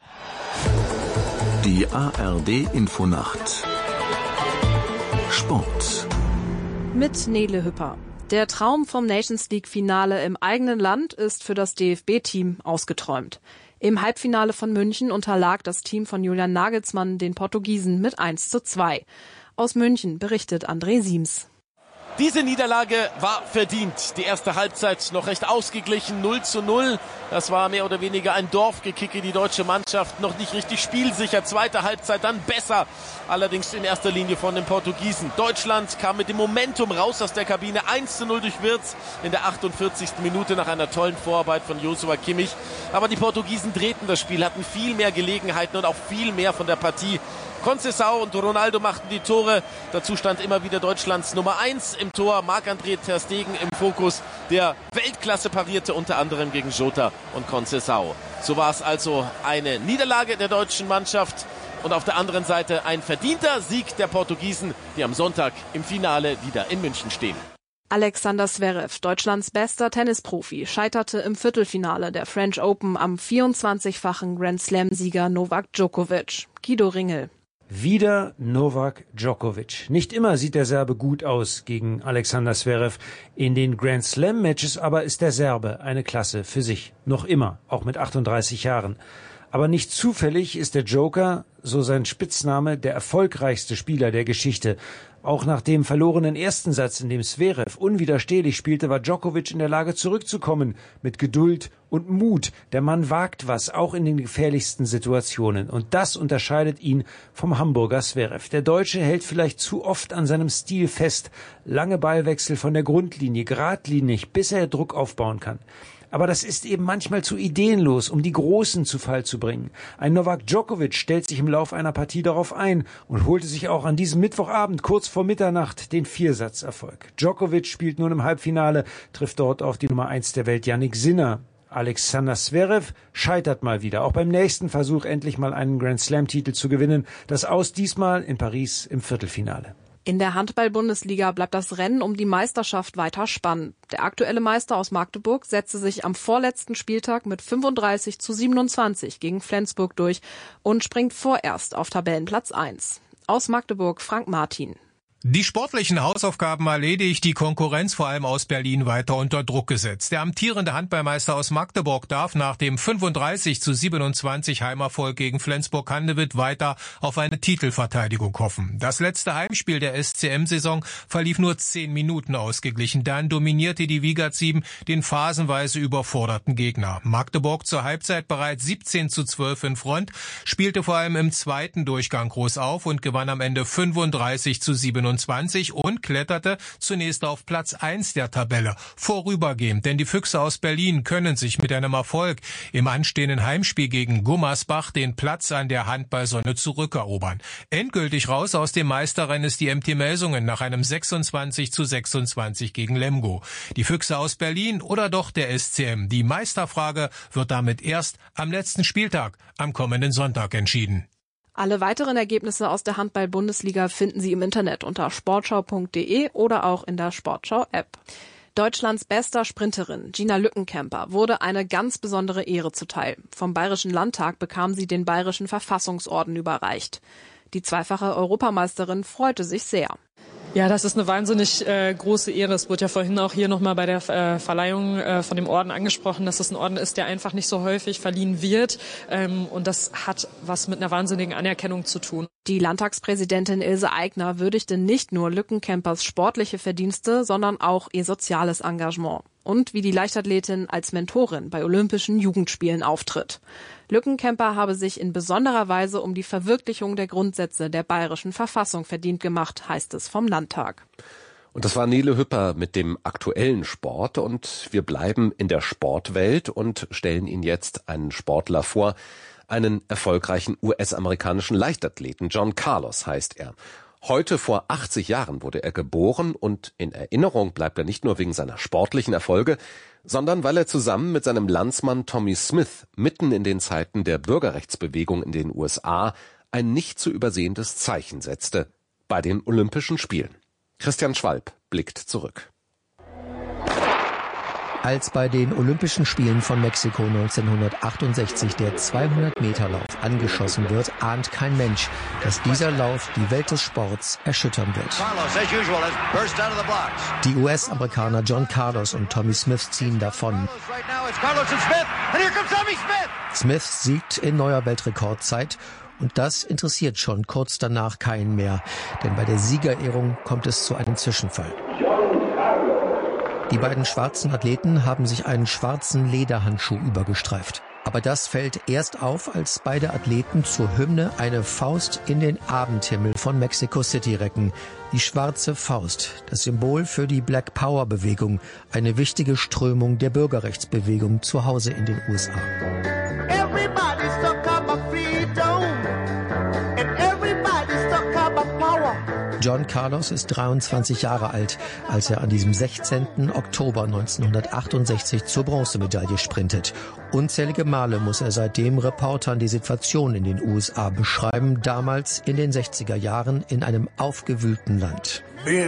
Die A R D-Infonacht Sport mit Nele Hüpper. Der Traum vom Nations League-Finale im eigenen Land ist für das D F B-Team ausgeträumt. Im Halbfinale von München unterlag das Team von Julian Nagelsmann den Portugiesen mit eins zu zwei. Aus München berichtet André Siems. Diese Niederlage war verdient. Die erste Halbzeit noch recht ausgeglichen, null zu null. Das war mehr oder weniger ein Dorfgekicke. Die deutsche Mannschaft noch nicht richtig spielsicher. Zweite Halbzeit dann besser. Allerdings in erster Linie von den Portugiesen. Deutschland kam mit dem Momentum raus aus der Kabine. eins zu null durch Wirtz in der achtundvierzigsten Minute nach einer tollen Vorarbeit von Joshua Kimmich. Aber die Portugiesen drehten das Spiel, hatten viel mehr Gelegenheiten und auch viel mehr von der Partie. Conceição und Ronaldo machten die Tore. Dazu stand immer wieder Deutschlands Nummer eins im Tor. Marc-André ter Stegen im Fokus, der Weltklasse parierte, unter anderem gegen Jota und Conceição. So war es also eine Niederlage der deutschen Mannschaft und auf der anderen Seite ein verdienter Sieg der Portugiesen, die am Sonntag im Finale wieder in München stehen. Alexander Zverev, Deutschlands bester Tennisprofi, scheiterte im Viertelfinale der French Open am vierundzwanzigfachen Grand Slam-Sieger Novak Djokovic. Guido Ringel. Wieder Novak Djokovic. Nicht immer sieht der Serbe gut aus gegen Alexander Zverev. In den Grand Slam Matches aber ist der Serbe eine Klasse für sich. Noch immer, auch mit achtunddreißig Jahren. Aber nicht zufällig ist der Joker, so sein Spitzname, der erfolgreichste Spieler der Geschichte. Auch nach dem verlorenen ersten Satz, in dem Zverev unwiderstehlich spielte, war Djokovic in der Lage zurückzukommen. Mit Geduld und Mut. Der Mann wagt was, auch in den gefährlichsten Situationen. Und das unterscheidet ihn vom Hamburger Zverev. Der Deutsche hält vielleicht zu oft an seinem Stil fest. Lange Ballwechsel von der Grundlinie, geradlinig, bis er Druck aufbauen kann. Aber das ist eben manchmal zu ideenlos, um die Großen zu Fall zu bringen. Ein Novak Djokovic stellt sich im Lauf einer Partie darauf ein und holte sich auch an diesem Mittwochabend kurz vor Mitternacht den Viersatzerfolg. Djokovic spielt nun im Halbfinale, trifft dort auf die Nummer eins der Welt Jannik Sinner. Alexander Zverev scheitert mal wieder, auch beim nächsten Versuch endlich mal einen Grand-Slam-Titel zu gewinnen. Das Aus diesmal in Paris im Viertelfinale. In der Handball-Bundesliga bleibt das Rennen um die Meisterschaft weiter spannend. Der aktuelle Meister aus Magdeburg setzte sich am vorletzten Spieltag mit fünfunddreißig zu siebenundzwanzig gegen Flensburg durch und springt vorerst auf Tabellenplatz eins. Aus Magdeburg Frank Martin. Die sportlichen Hausaufgaben erledigt, die Konkurrenz vor allem aus Berlin weiter unter Druck gesetzt. Der amtierende Handballmeister aus Magdeburg darf nach dem fünfunddreißig zu siebenundzwanzig Heimerfolg gegen Flensburg-Handewitt weiter auf eine Titelverteidigung hoffen. Das letzte Heimspiel der S C M-Saison verlief nur zehn Minuten ausgeglichen. Dann dominierte die Wiegert sieben den phasenweise überforderten Gegner. Magdeburg zur Halbzeit bereits siebzehn zu zwölf in Front, spielte vor allem im zweiten Durchgang groß auf und gewann am Ende fünfunddreißig zu siebenundzwanzig und kletterte zunächst auf Platz eins der Tabelle. Vorübergehend, denn die Füchse aus Berlin können sich mit einem Erfolg im anstehenden Heimspiel gegen Gummersbach den Platz an der Handballsonne zurückerobern. Endgültig raus aus dem Meisterrennen ist die M T Melsungen nach einem sechsundzwanzig zu sechsundzwanzig gegen Lemgo. Die Füchse aus Berlin oder doch der S C M? Die Meisterfrage wird damit erst am letzten Spieltag, am kommenden Sonntag entschieden. Alle weiteren Ergebnisse aus der Handball-Bundesliga finden Sie im Internet unter sportschau punkt de oder auch in der Sportschau-App. Deutschlands bester Sprinterin Gina Lückenkämper wurde eine ganz besondere Ehre zuteil. Vom Bayerischen Landtag bekam sie den Bayerischen Verfassungsorden überreicht. Die zweifache Europameisterin freute sich sehr. Ja, das ist eine wahnsinnig äh, große Ehre. Es wurde ja vorhin auch hier nochmal bei der äh, Verleihung äh, von dem Orden angesprochen, dass es ein Orden ist, der einfach nicht so häufig verliehen wird. Ähm, und das hat was mit einer wahnsinnigen Anerkennung zu tun. Die Landtagspräsidentin Ilse Aigner würdigte nicht nur Lückenkämpers sportliche Verdienste, sondern auch ihr soziales Engagement. Und wie die Leichtathletin als Mentorin bei Olympischen Jugendspielen auftritt. Lückenkämper habe sich in besonderer Weise um die Verwirklichung der Grundsätze der bayerischen Verfassung verdient gemacht, heißt es vom Landtag. Und das war Nele Hüpper mit dem aktuellen Sport. Und wir bleiben in der Sportwelt und stellen Ihnen jetzt einen Sportler vor, einen erfolgreichen U S-amerikanischen Leichtathleten. John Carlos heißt er. Heute vor achtzig Jahren wurde er geboren und in Erinnerung bleibt er nicht nur wegen seiner sportlichen Erfolge, sondern weil er zusammen mit seinem Landsmann Tommy Smith mitten in den Zeiten der Bürgerrechtsbewegung in den U S A ein nicht zu übersehendes Zeichen setzte bei den Olympischen Spielen. Christian Schwalb blickt zurück. Als bei den Olympischen Spielen von Mexiko neunzehnhundertachtundsechzig der zweihundert-Meter-Lauf angeschossen wird, ahnt kein Mensch, dass dieser Lauf die Welt des Sports erschüttern wird. Die U S-Amerikaner John Carlos und Tommy Smith ziehen davon. Smith siegt in neuer Weltrekordzeit. Und das interessiert schon kurz danach keinen mehr, denn bei der Siegerehrung kommt es zu einem Zwischenfall. Die beiden schwarzen Athleten haben sich einen schwarzen Lederhandschuh übergestreift. Aber das fällt erst auf, als beide Athleten zur Hymne eine Faust in den Abendhimmel von Mexico City recken. Die schwarze Faust, das Symbol für die Black Power Bewegung, eine wichtige Strömung der Bürgerrechtsbewegung zu Hause in den U S A. John Carlos ist dreiundzwanzig Jahre alt, als er an diesem sechzehnten Oktober neunzehnhundertachtundsechzig zur Bronzemedaille sprintet. Unzählige Male muss er seitdem Reportern die Situation in den U S A beschreiben, damals in den sechziger Jahren in einem aufgewühlten Land.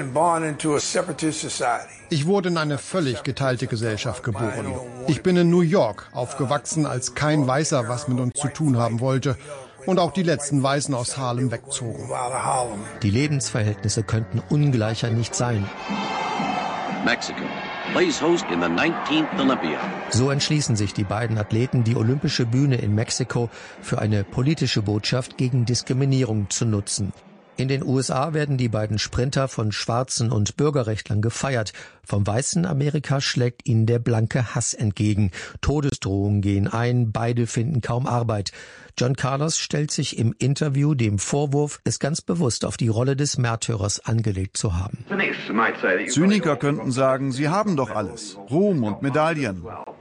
Ich wurde in eine völlig geteilte Gesellschaft geboren. Ich bin in New York aufgewachsen, als kein Weißer was mit uns zu tun haben wollte. Und auch die letzten Weißen aus Harlem wegzogen. Die Lebensverhältnisse könnten ungleicher nicht sein. Mexico plays host in the nineteenth Olympia. So entschließen sich die beiden Athleten, die olympische Bühne in Mexiko für eine politische Botschaft gegen Diskriminierung zu nutzen. In den U S A werden die beiden Sprinter von Schwarzen und Bürgerrechtlern gefeiert. Vom weißen Amerika schlägt ihnen der blanke Hass entgegen. Todesdrohungen gehen ein, beide finden kaum Arbeit. John Carlos stellt sich im Interview dem Vorwurf, es ganz bewusst auf die Rolle des Märtyrers angelegt zu haben. Zyniker könnten sagen, sie haben doch alles. Ruhm und Medaillen.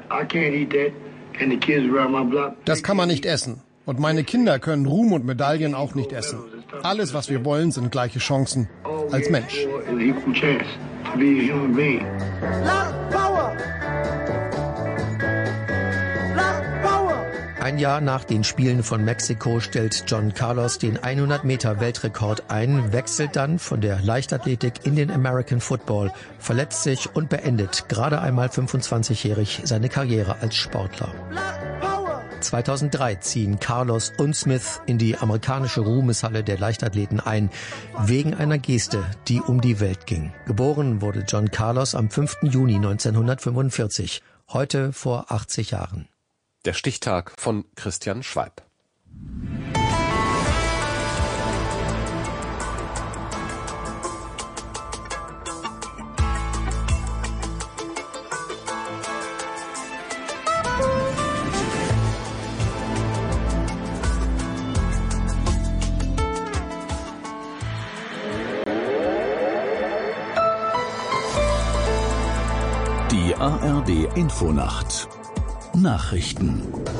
Das kann man nicht essen. Und meine Kinder können Ruhm und Medaillen auch nicht essen. Alles, was wir wollen, sind gleiche Chancen als Mensch. Ein Jahr nach den Spielen von Mexiko stellt John Carlos den hundert Meter Weltrekord ein, wechselt dann von der Leichtathletik in den American Football, verletzt sich und beendet gerade einmal fünfundzwanzigjährig seine Karriere als Sportler. zweitausenddrei ziehen Carlos und Smith in die amerikanische Ruhmeshalle der Leichtathleten ein, wegen einer Geste, die um die Welt ging. Geboren wurde John Carlos am fünften Juni neunzehnhundertfünfundvierzig, heute vor achtzig Jahren. Der Stichtag von Christian Schwalb. Die A R D Infonacht Nachrichten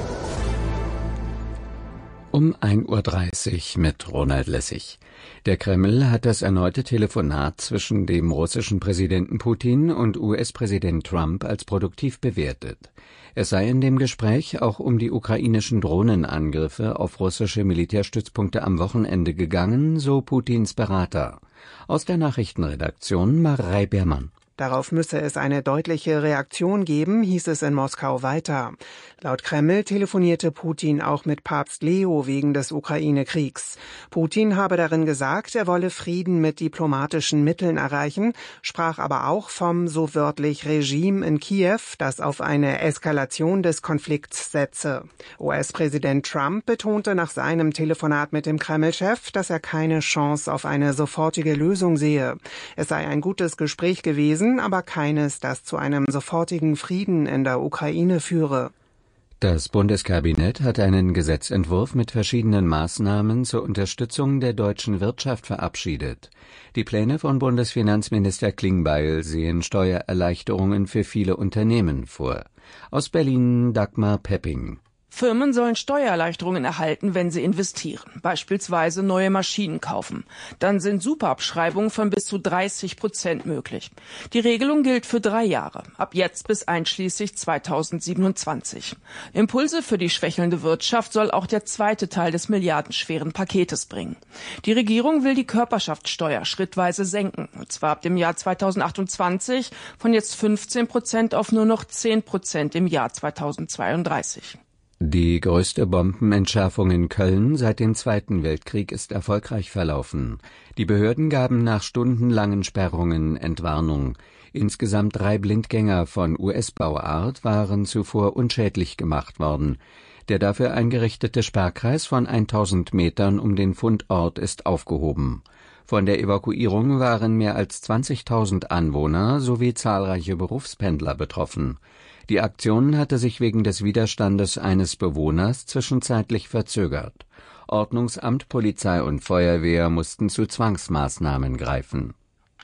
um ein Uhr dreißig mit Ronald Lessig. Der Kreml hat das erneute Telefonat zwischen dem russischen Präsidenten Putin und U S-Präsident Trump als produktiv bewertet. Es sei in dem Gespräch auch um die ukrainischen Drohnenangriffe auf russische Militärstützpunkte am Wochenende gegangen, so Putins Berater. Aus der Nachrichtenredaktion Marei Beermann. Darauf müsse es eine deutliche Reaktion geben, hieß es in Moskau weiter. Laut Kreml telefonierte Putin auch mit Papst Leo wegen des Ukraine-Kriegs. Putin habe darin gesagt, er wolle Frieden mit diplomatischen Mitteln erreichen, sprach aber auch vom so wörtlich Regime in Kiew, das auf eine Eskalation des Konflikts setze. U S-Präsident Trump betonte nach seinem Telefonat mit dem Kreml-Chef, dass er keine Chance auf eine sofortige Lösung sehe. Es sei ein gutes Gespräch gewesen, aber keines, das zu einem sofortigen Frieden in der Ukraine führe. Das Bundeskabinett hat einen Gesetzentwurf mit verschiedenen Maßnahmen zur Unterstützung der deutschen Wirtschaft verabschiedet. Die Pläne von Bundesfinanzminister Klingbeil sehen Steuererleichterungen für viele Unternehmen vor. Aus Berlin Dagmar Pepping. Firmen sollen Steuererleichterungen erhalten, wenn sie investieren, beispielsweise neue Maschinen kaufen. Dann sind Superabschreibungen von bis zu dreißig Prozent möglich. Die Regelung gilt für drei Jahre, ab jetzt bis einschließlich zweitausendsiebenundzwanzig. Impulse für die schwächelnde Wirtschaft soll auch der zweite Teil des milliardenschweren Paketes bringen. Die Regierung will die Körperschaftssteuer schrittweise senken, und zwar ab dem Jahr zweitausendachtundzwanzig von jetzt fünfzehn Prozent auf nur noch zehn Prozent im Jahr zweitausendzweiunddreißig. Die größte Bombenentschärfung in Köln seit dem Zweiten Weltkrieg ist erfolgreich verlaufen. Die Behörden gaben nach stundenlangen Sperrungen Entwarnung. Insgesamt drei Blindgänger von U S-Bauart waren zuvor unschädlich gemacht worden. Der dafür eingerichtete Sperrkreis von tausend Metern um den Fundort ist aufgehoben. Von der Evakuierung waren mehr als zwanzigtausend Anwohner sowie zahlreiche Berufspendler betroffen. Die Aktion hatte sich wegen des Widerstandes eines Bewohners zwischenzeitlich verzögert. Ordnungsamt, Polizei und Feuerwehr mussten zu Zwangsmaßnahmen greifen.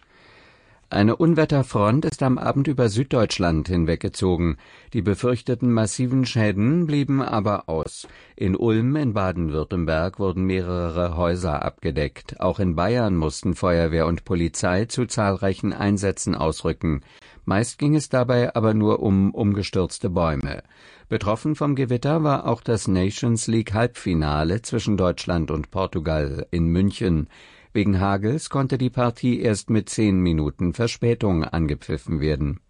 Eine Unwetterfront ist am Abend über Süddeutschland hinweggezogen. Die befürchteten massiven Schäden blieben aber aus. In Ulm in Baden-Württemberg wurden mehrere Häuser abgedeckt. Auch in Bayern mussten Feuerwehr und Polizei zu zahlreichen Einsätzen ausrücken. Meist ging es dabei aber nur um umgestürzte Bäume. Betroffen vom Gewitter war auch das Nations League Halbfinale zwischen Deutschland und Portugal in München. Wegen Hagels konnte die Partie erst mit zehn Minuten Verspätung angepfiffen werden.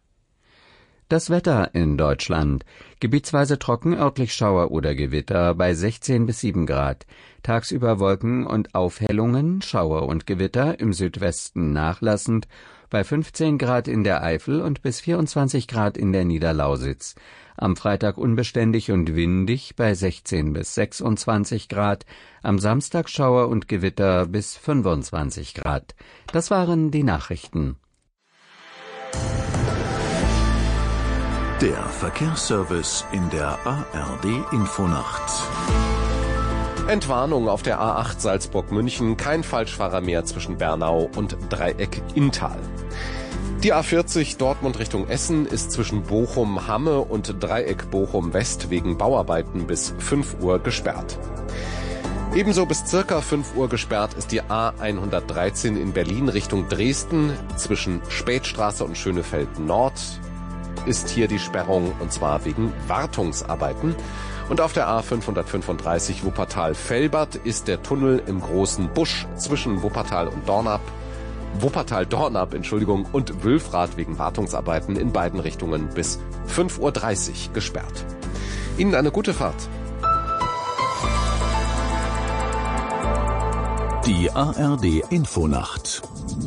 Das Wetter in Deutschland. Gebietsweise trocken, örtlich Schauer oder Gewitter bei sechzehn bis sieben Grad. Tagsüber Wolken und Aufhellungen, Schauer und Gewitter, im Südwesten nachlassend, bei fünfzehn Grad in der Eifel und bis vierundzwanzig Grad in der Niederlausitz. Am Freitag unbeständig und windig bei sechzehn bis sechsundzwanzig Grad. Am Samstag Schauer und Gewitter bis fünfundzwanzig Grad. Das waren die Nachrichten. Der Verkehrsservice in der A R D Infonacht. Entwarnung auf der A acht Salzburg-München, kein Falschfahrer mehr zwischen Bernau und Dreieck-Inntal. Die A vierzig Dortmund Richtung Essen ist zwischen Bochum-Hamme und Dreieck Bochum-West wegen Bauarbeiten bis fünf Uhr gesperrt. Ebenso bis circa fünf Uhr gesperrt ist die A hundertdreizehn in Berlin Richtung Dresden. Zwischen Spätstraße und Schönefeld Nord ist hier die Sperrung, und zwar wegen Wartungsarbeiten. Und auf der A fünfhundertfünfunddreißig Wuppertal-Velbert ist der Tunnel im Großen Busch zwischen Wuppertal und Dornap, Wuppertal-Dornap, Entschuldigung, und Wülfrath wegen Wartungsarbeiten in beiden Richtungen bis fünf Uhr dreißig gesperrt. Ihnen eine gute Fahrt. Die A R D Infonacht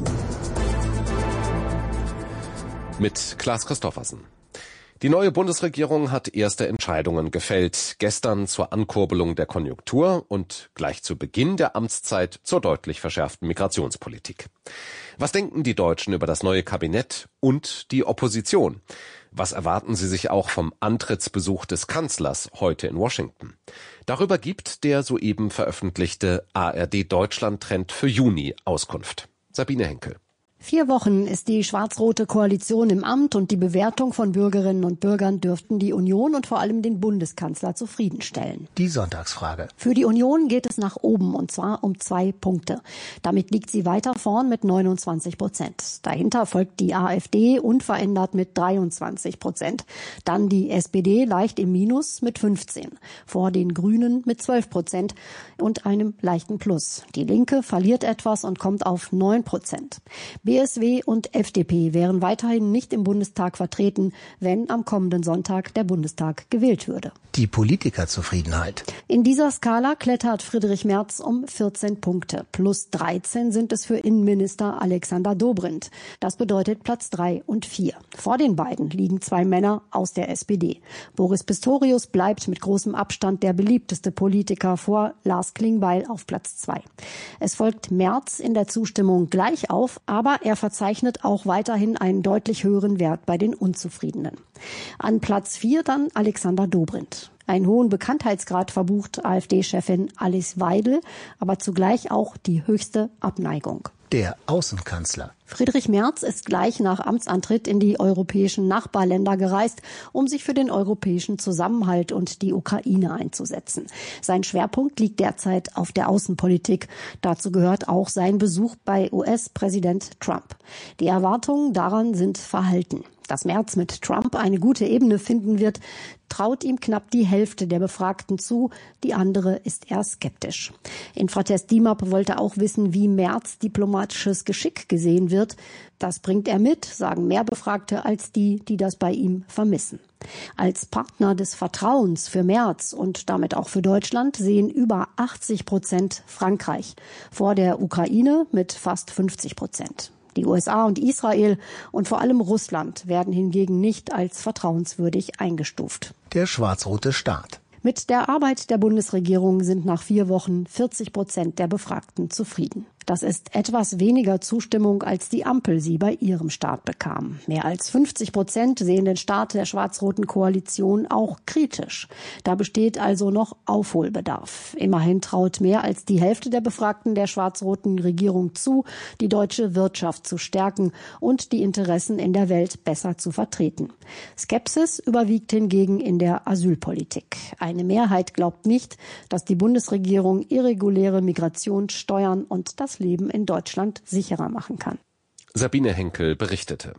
mit Klaas Christoffersen. Die neue Bundesregierung hat erste Entscheidungen gefällt. Gestern zur Ankurbelung der Konjunktur und gleich zu Beginn der Amtszeit zur deutlich verschärften Migrationspolitik. Was denken die Deutschen über das neue Kabinett und die Opposition? Was erwarten sie sich auch vom Antrittsbesuch des Kanzlers heute in Washington? Darüber gibt der soeben veröffentlichte A R D Deutschland-Trend für Juni Auskunft. Sabine Henkel. Vier Wochen ist die schwarz-rote Koalition im Amt und die Bewertung von Bürgerinnen und Bürgern dürften die Union und vor allem den Bundeskanzler zufriedenstellen. Die Sonntagsfrage. Für die Union geht es nach oben und zwar um zwei Punkte. Damit liegt sie weiter vorn mit neunundzwanzig Prozent. Dahinter folgt die AfD unverändert mit dreiundzwanzig Prozent. Dann die S P D leicht im Minus mit fünfzehn. Vor den Grünen mit zwölf Prozent und einem leichten Plus. Die Linke verliert etwas und kommt auf neun Prozent. B S W und F D P wären weiterhin nicht im Bundestag vertreten, wenn am kommenden Sonntag der Bundestag gewählt würde. Die Politikerzufriedenheit. In dieser Skala klettert Friedrich Merz um vierzehn Punkte. Plus dreizehn sind es für Innenminister Alexander Dobrindt. Das bedeutet Platz drei und vier. Vor den beiden liegen zwei Männer aus der S P D. Boris Pistorius bleibt mit großem Abstand der beliebteste Politiker vor Lars Klingbeil auf Platz zwei. Es folgt Merz in der Zustimmung gleich auf, aber er verzeichnet auch weiterhin einen deutlich höheren Wert bei den Unzufriedenen. An Platz vier dann Alexander Dobrindt. Einen hohen Bekanntheitsgrad verbucht AfD-Chefin Alice Weidel, aber zugleich auch die höchste Abneigung. Der Außenkanzler. Friedrich Merz ist gleich nach Amtsantritt in die europäischen Nachbarländer gereist, um sich für den europäischen Zusammenhalt und die Ukraine einzusetzen. Sein Schwerpunkt liegt derzeit auf der Außenpolitik. Dazu gehört auch sein Besuch bei U S-Präsident Trump. Die Erwartungen daran sind verhalten. Dass Merz mit Trump eine gute Ebene finden wird, traut ihm knapp die Hälfte der Befragten zu, die andere ist eher skeptisch. Infratest D I M A P wollte auch wissen, wie Merz diplomatisches Geschick gesehen wird. Das bringt er mit, sagen mehr Befragte als die, die das bei ihm vermissen. Als Partner des Vertrauens für Merz und damit auch für Deutschland sehen über achtzig Prozent Frankreich, vor der Ukraine mit fast fünfzig Prozent. Die U S A und Israel und vor allem Russland werden hingegen nicht als vertrauenswürdig eingestuft. Der schwarz-rote Staat. Mit der Arbeit der Bundesregierung sind nach vier Wochen vierzig Prozent der Befragten zufrieden. Das ist etwas weniger Zustimmung, als die Ampel sie bei ihrem Start bekam. Mehr als fünfzig Prozent sehen den Start der schwarz-roten Koalition auch kritisch. Da besteht also noch Aufholbedarf. Immerhin traut mehr als die Hälfte der Befragten der schwarz-roten Regierung zu, die deutsche Wirtschaft zu stärken und die Interessen in der Welt besser zu vertreten. Skepsis überwiegt hingegen in der Asylpolitik. Eine Mehrheit glaubt nicht, dass die Bundesregierung irreguläre Migration steuern und das Leben in Deutschland sicherer machen kann. Sabine Henkel berichtete.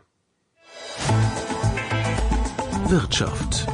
Wirtschaft.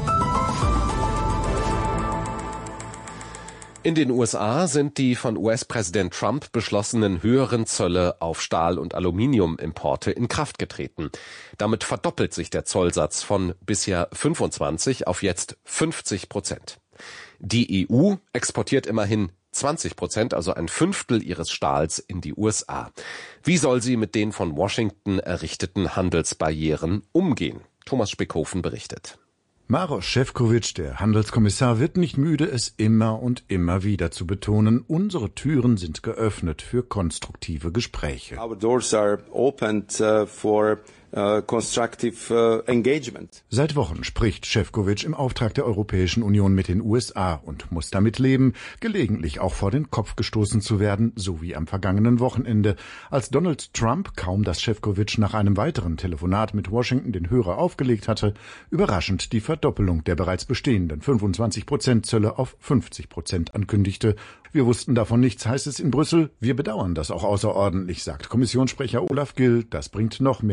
In den U S A sind die von U S-Präsident Trump beschlossenen höheren Zölle auf Stahl- und Aluminiumimporte in Kraft getreten. Damit verdoppelt sich der Zollsatz von bisher fünfundzwanzig auf jetzt fünfzig Prozent. Die E U exportiert immerhin zwanzig Prozent, also ein Fünftel ihres Stahls, in die U S A. Wie soll sie mit den von Washington errichteten Handelsbarrieren umgehen? Thomas Spickhofen berichtet. Maroš Šefčovič, der Handelskommissar, wird nicht müde, es immer und immer wieder zu betonen. Unsere Türen sind geöffnet für konstruktive Gespräche. Our doors are opened uh, for Uh, constructive uh, engagement. Seit Wochen spricht Šefčovič im Auftrag der Europäischen Union mit den U S A und muss damit leben, gelegentlich auch vor den Kopf gestoßen zu werden, so wie am vergangenen Wochenende, als Donald Trump, kaum dass Šefčovič nach einem weiteren Telefonat mit Washington den Hörer aufgelegt hatte, überraschend die Verdoppelung der bereits bestehenden fünfundzwanzig Prozent Zölle auf fünfzig Prozent ankündigte. Wir wussten davon nichts, heißt es in Brüssel. Wir bedauern das auch außerordentlich, sagt Kommissionssprecher Olaf Gill. Das bringt noch mehr Unsicherheit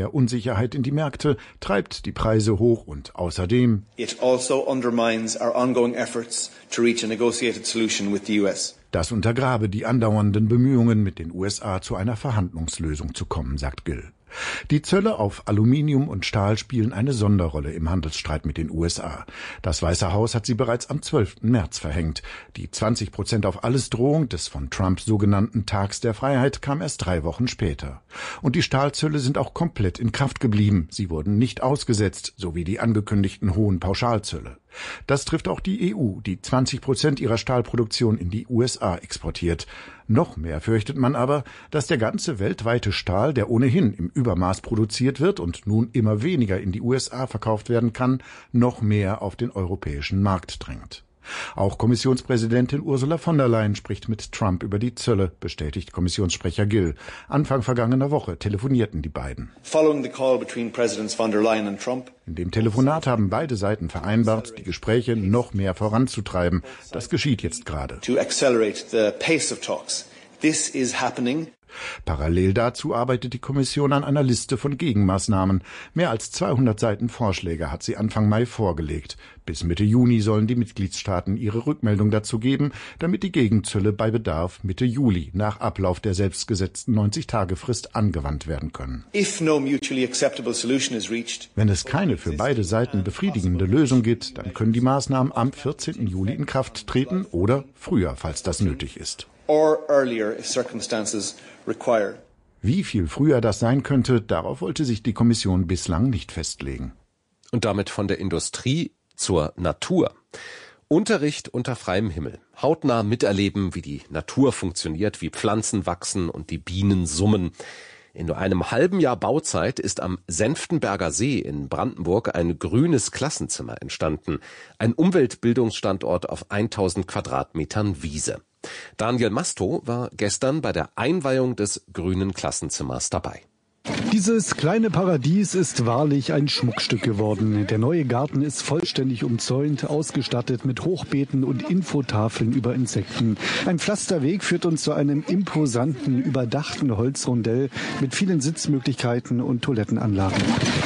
Unsicherheit in die Märkte, treibt die Preise hoch und außerdem It also undermines our ongoing efforts to reach a negotiated solution with the U S. Das untergrabe die andauernden Bemühungen, mit den U S A zu einer Verhandlungslösung zu kommen, sagt Gill. Die Zölle auf Aluminium und Stahl spielen eine Sonderrolle im Handelsstreit mit den U S A. Das Weiße Haus hat sie bereits am zwölften März verhängt. Die zwanzig Prozent auf alles Drohung des von Trump sogenannten Tags der Freiheit kam erst drei Wochen später. Und die Stahlzölle sind auch komplett in Kraft geblieben. Sie wurden nicht ausgesetzt, sowie die angekündigten hohen Pauschalzölle. Das trifft auch die E U, die zwanzig Prozent ihrer Stahlproduktion in die U S A exportiert. Noch mehr fürchtet man aber, dass der ganze weltweite Stahl, der ohnehin im Übermaß produziert wird und nun immer weniger in die U S A verkauft werden kann, noch mehr auf den europäischen Markt drängt. Auch Kommissionspräsidentin Ursula von der Leyen spricht mit Trump über die Zölle, bestätigt Kommissionssprecher Gill. Anfang vergangener Woche telefonierten die beiden. Following the call between Presidents von der Leyen and Trump, in dem Telefonat haben beide Seiten vereinbart, die Gespräche noch mehr voranzutreiben. Das geschieht jetzt gerade. To accelerate the pace of talks. This is happening. Parallel dazu arbeitet die Kommission an einer Liste von Gegenmaßnahmen. Mehr als zweihundert Seiten Vorschläge hat sie Anfang Mai vorgelegt. Bis Mitte Juni sollen die Mitgliedstaaten ihre Rückmeldung dazu geben, damit die Gegenzölle bei Bedarf Mitte Juli nach Ablauf der selbstgesetzten neunzig-Tage-Frist angewandt werden können. If no mutually acceptable solution is reached, wenn es keine für beide Seiten befriedigende Lösung gibt, dann können die Maßnahmen am vierzehnten Juli in Kraft treten oder früher, falls das nötig ist. Or earlier if circumstances require. Wie viel früher das sein könnte, darauf wollte sich die Kommission bislang nicht festlegen. Und damit von der Industrie zur Natur. Unterricht unter freiem Himmel. Hautnah miterleben, wie die Natur funktioniert, wie Pflanzen wachsen und die Bienen summen. In nur einem halben Jahr Bauzeit ist am Senftenberger See in Brandenburg ein grünes Klassenzimmer entstanden. Ein Umweltbildungsstandort auf tausend Quadratmetern Wiese. Daniel Masto war gestern bei der Einweihung des grünen Klassenzimmers dabei. Dieses kleine Paradies ist wahrlich ein Schmuckstück geworden. Der neue Garten ist vollständig umzäunt, ausgestattet mit Hochbeeten und Infotafeln über Insekten. Ein Pflasterweg führt uns zu einem imposanten, überdachten Holzrondell mit vielen Sitzmöglichkeiten und Toilettenanlagen.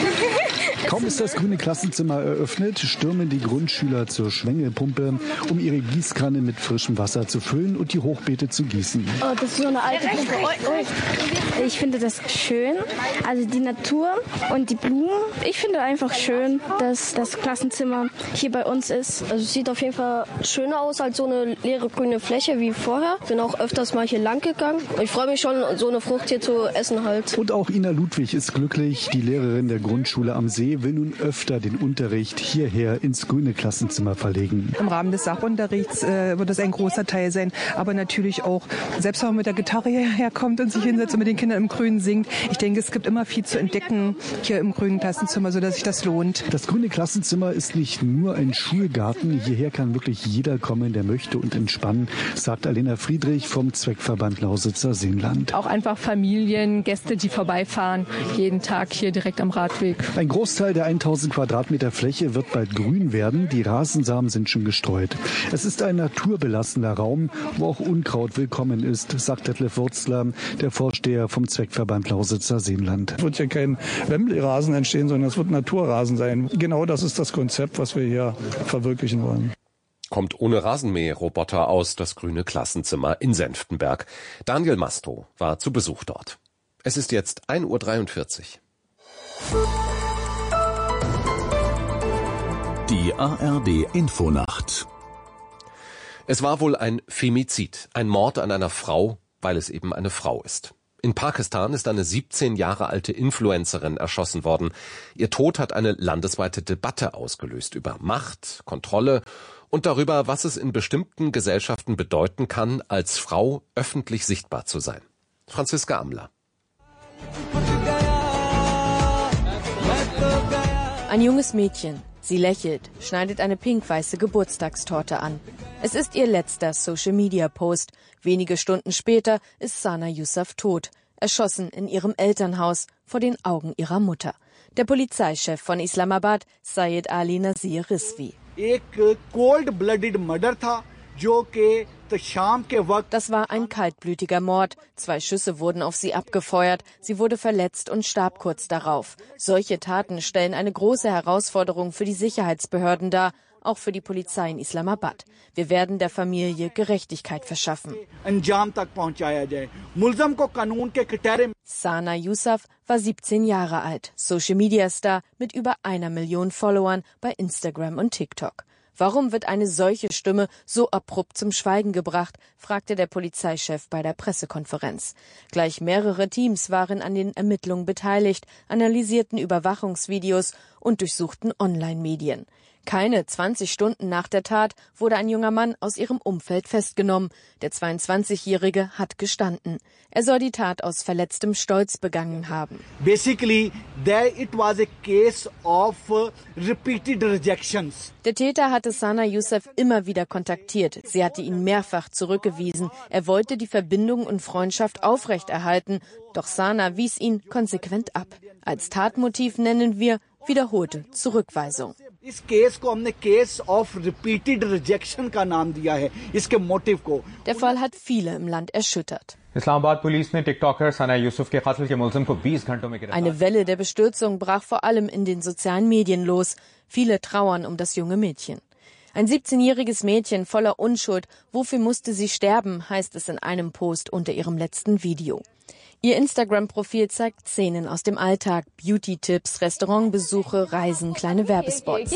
Kaum ist das grüne Klassenzimmer eröffnet, stürmen die Grundschüler zur Schwängelpumpe, um ihre Gießkanne mit frischem Wasser zu füllen und die Hochbeete zu gießen. Oh, das ist so eine alte Pumpe. Ich finde das schön, also die Natur und die Blumen. Ich finde einfach schön, dass das Klassenzimmer hier bei uns ist. Also es sieht auf jeden Fall schöner aus als so eine leere grüne Fläche wie vorher. Ich bin auch öfters mal hier lang gegangen. Ich freue mich schon, so eine Frucht hier zu essen halt. Und auch Ina Ludwig ist glücklich. Die Lehrerin der Grundschule am See will nun öfter den Unterricht hierher ins grüne Klassenzimmer verlegen. Im Rahmen des Sachunterrichts äh, wird das ein großer Teil sein, aber natürlich auch, selbst wenn man mit der Gitarre hierher kommt und sich hinsetzt und mit den Kindern im Grünen singt. Ich denke, es gibt immer viel zu entdecken hier im grünen Klassenzimmer, sodass sich das lohnt. Das grüne Klassenzimmer ist nicht nur ein Schulgarten. Hierher kann wirklich jeder kommen, der möchte und entspannen, sagt Alena Friedrich vom Zweckverband Lausitzer Seenland. Auch einfach Familien, Gäste, die vorbeifahren, jeden Tag hier direkt am Radweg. Ein Großteil der tausend Quadratmeter Fläche wird bald grün werden. Die Rasensamen sind schon gestreut. Es ist ein naturbelassener Raum, wo auch Unkraut willkommen ist, sagt Detlef Wurzler, der Vorsteher vom Zweckverband Lausitzer Seenland. Es wird hier kein Wembley-Rasen entstehen, sondern es wird Naturrasen sein. Genau das ist das Konzept, was wir hier verwirklichen wollen. Kommt ohne Rasenmäherroboter aus, das grüne Klassenzimmer in Senftenberg. Daniel Masto war zu Besuch dort. Es ist jetzt ein Uhr dreiundvierzig. Die A R D Infonacht. Es war wohl ein Femizid, ein Mord an einer Frau, weil es eben eine Frau ist. In Pakistan ist eine siebzehn Jahre alte Influencerin erschossen worden. Ihr Tod hat eine landesweite Debatte ausgelöst über Macht, Kontrolle und darüber, was es in bestimmten Gesellschaften bedeuten kann, als Frau öffentlich sichtbar zu sein. Franziska Amler. Ein junges Mädchen. Sie lächelt, schneidet eine pink-weiße Geburtstagstorte an. Es ist ihr letzter Social-Media-Post. Wenige Stunden später ist Sana Yousaf tot, erschossen in ihrem Elternhaus vor den Augen ihrer Mutter. Der Polizeichef von Islamabad, Syed Ali Nazir Rizvi. Das war ein kaltblütiger Mord. Zwei Schüsse wurden auf sie abgefeuert. Sie wurde verletzt und starb kurz darauf. Solche Taten stellen eine große Herausforderung für die Sicherheitsbehörden dar, auch für die Polizei in Islamabad. Wir werden der Familie Gerechtigkeit verschaffen. Sana Yousaf war siebzehn Jahre alt, Social-Media-Star mit über einer Million Followern bei Instagram und TikTok. Warum wird eine solche Stimme so abrupt zum Schweigen gebracht, fragte der Polizeichef bei der Pressekonferenz. Gleich mehrere Teams waren an den Ermittlungen beteiligt, analysierten Überwachungsvideos und durchsuchten Online-Medien. Keine zwanzig Stunden nach der Tat wurde ein junger Mann aus ihrem Umfeld festgenommen. Der zweiundzwanzigjährige hat gestanden. Er soll die Tat aus verletztem Stolz begangen haben. Basically, there it was a case of repeated rejections. Der Täter hatte Sana Yousaf immer wieder kontaktiert. Sie hatte ihn mehrfach zurückgewiesen. Er wollte die Verbindung und Freundschaft aufrechterhalten. Doch Sana wies ihn konsequent ab. Als Tatmotiv nennen wir wiederholte Zurückweisung. Der Fall hat viele im Land erschüttert. Eine Welle der Bestürzung brach vor allem in den sozialen Medien los. Viele trauern um das junge Mädchen. Ein siebzehnjähriges Mädchen voller Unschuld. Wofür musste sie sterben, heißt es in einem Post unter ihrem letzten Video. Ihr Instagram-Profil zeigt Szenen aus dem Alltag, Beauty-Tipps, Restaurantbesuche, Reisen, kleine Werbespots.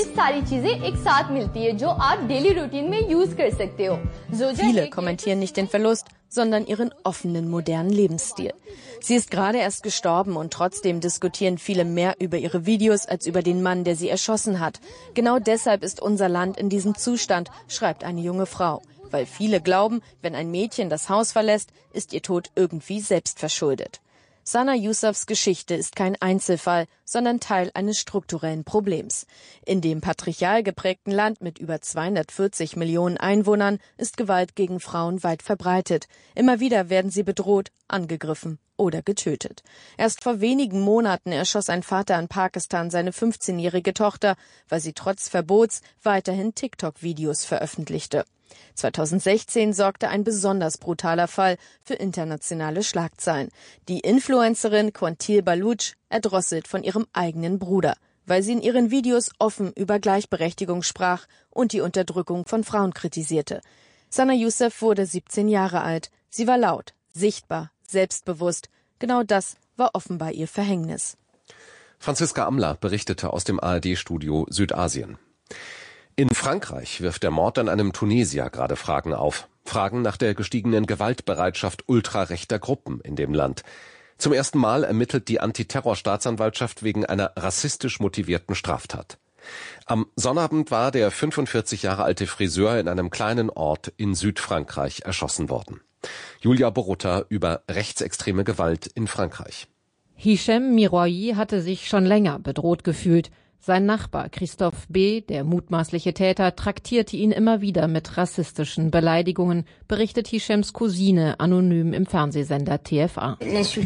Viele kommentieren nicht den Verlust, sondern ihren offenen, modernen Lebensstil. Sie ist gerade erst gestorben und trotzdem diskutieren viele mehr über ihre Videos als über den Mann, der sie erschossen hat. Genau deshalb ist unser Land in diesem Zustand, schreibt eine junge Frau. Weil viele glauben, wenn ein Mädchen das Haus verlässt, ist ihr Tod irgendwie selbst verschuldet. Sana Yousafs Geschichte ist kein Einzelfall, sondern Teil eines strukturellen Problems. In dem patriarchal geprägten Land mit über zweihundertvierzig Millionen Einwohnern ist Gewalt gegen Frauen weit verbreitet. Immer wieder werden sie bedroht, angegriffen oder getötet. Erst vor wenigen Monaten erschoss ein Vater in Pakistan seine fünfzehnjährige Tochter, weil sie trotz Verbots weiterhin TikTok-Videos veröffentlichte. zweitausendsechzehn sorgte ein besonders brutaler Fall für internationale Schlagzeilen. Die Influencerin Quantil Baluch erdrosselt von ihrem eigenen Bruder, weil sie in ihren Videos offen über Gleichberechtigung sprach und die Unterdrückung von Frauen kritisierte. Sana Yousaf wurde siebzehn Jahre alt. Sie war laut, sichtbar, selbstbewusst. Genau das war offenbar ihr Verhängnis. Franziska Amler berichtete aus dem A R D-Studio Südasien. In Frankreich wirft der Mord an einem Tunesier gerade Fragen auf. Fragen nach der gestiegenen Gewaltbereitschaft ultrarechter Gruppen in dem Land. Zum ersten Mal ermittelt die Antiterrorstaatsanwaltschaft wegen einer rassistisch motivierten Straftat. Am Sonnabend war der fünfundvierzig Jahre alte Friseur in einem kleinen Ort in Südfrankreich erschossen worden. Julia Borutta über rechtsextreme Gewalt in Frankreich. Hichem Miroyi hatte sich schon länger bedroht gefühlt. Sein Nachbar Christophe B., der mutmaßliche Täter, traktierte ihn immer wieder mit rassistischen Beleidigungen, berichtet Hichems Cousine anonym im Fernsehsender T F A.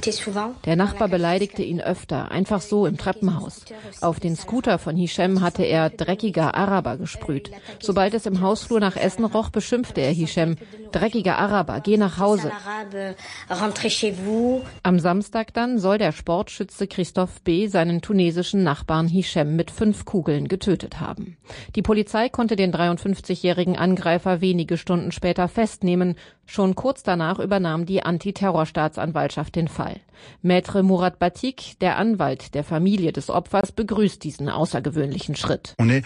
Der Nachbar beleidigte ihn öfter, einfach so im Treppenhaus. Auf den Scooter von Hichem hatte er dreckiger Araber gesprüht. Sobald es im Hausflur nach Essen roch, beschimpfte er Hichem. Dreckiger Araber, geh nach Hause. Am Samstag dann soll der Sportschütze Christophe B. seinen tunesischen Nachbarn Hichem mit fünf Kugeln getötet haben. Die Polizei konnte den dreiundfünfzigjährigen Angreifer wenige Stunden später festnehmen. Schon kurz danach übernahm die Antiterrorstaatsanwaltschaft den Fall. Maître Mourad Batik, der Anwalt der Familie des Opfers, begrüßt diesen außergewöhnlichen Schritt. Denn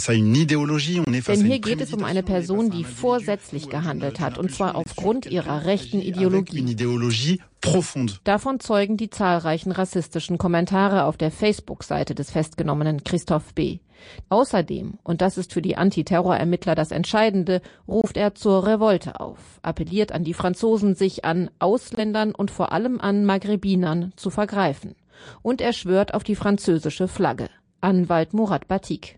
hier geht es um eine Person, die vorsätzlich gehandelt hat, und zwar aufgrund ihrer rechten Ideologie. Davon zeugen die zahlreichen rassistischen Kommentare auf der Facebook-Seite des festgenommenen Christophe B. Außerdem, und das ist für die Antiterrorermittler das Entscheidende, ruft er zur Revolte auf, appelliert an die Franzosen, sich an Ausländern und vor allem an Maghrebinern zu vergreifen. Und er schwört auf die französische Flagge. Anwalt Murat Batik.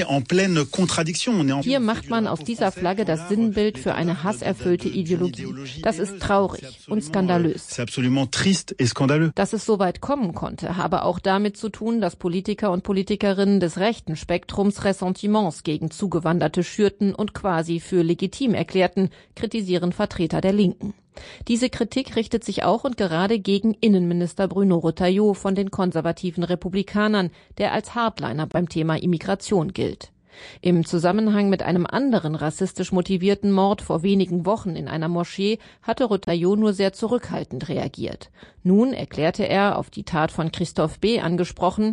Hier macht man aus dieser Flagge das Sinnbild für eine hasserfüllte Ideologie. Das ist traurig und skandalös. Dass es so weit kommen konnte, habe auch damit zu tun, dass Politiker und Politikerinnen des rechten Spektrums Ressentiments gegen Zugewanderte schürten und quasi für legitim erklärten, kritisieren Vertreter der Linken. Diese Kritik richtet sich auch und gerade gegen Innenminister Bruno Retailleau von den konservativen Republikanern, der als Hardliner beim Thema Immigration gilt. Im Zusammenhang mit einem anderen rassistisch motivierten Mord vor wenigen Wochen in einer Moschee hatte Retailleau nur sehr zurückhaltend reagiert. Nun erklärte er, auf die Tat von Christophe B. angesprochen,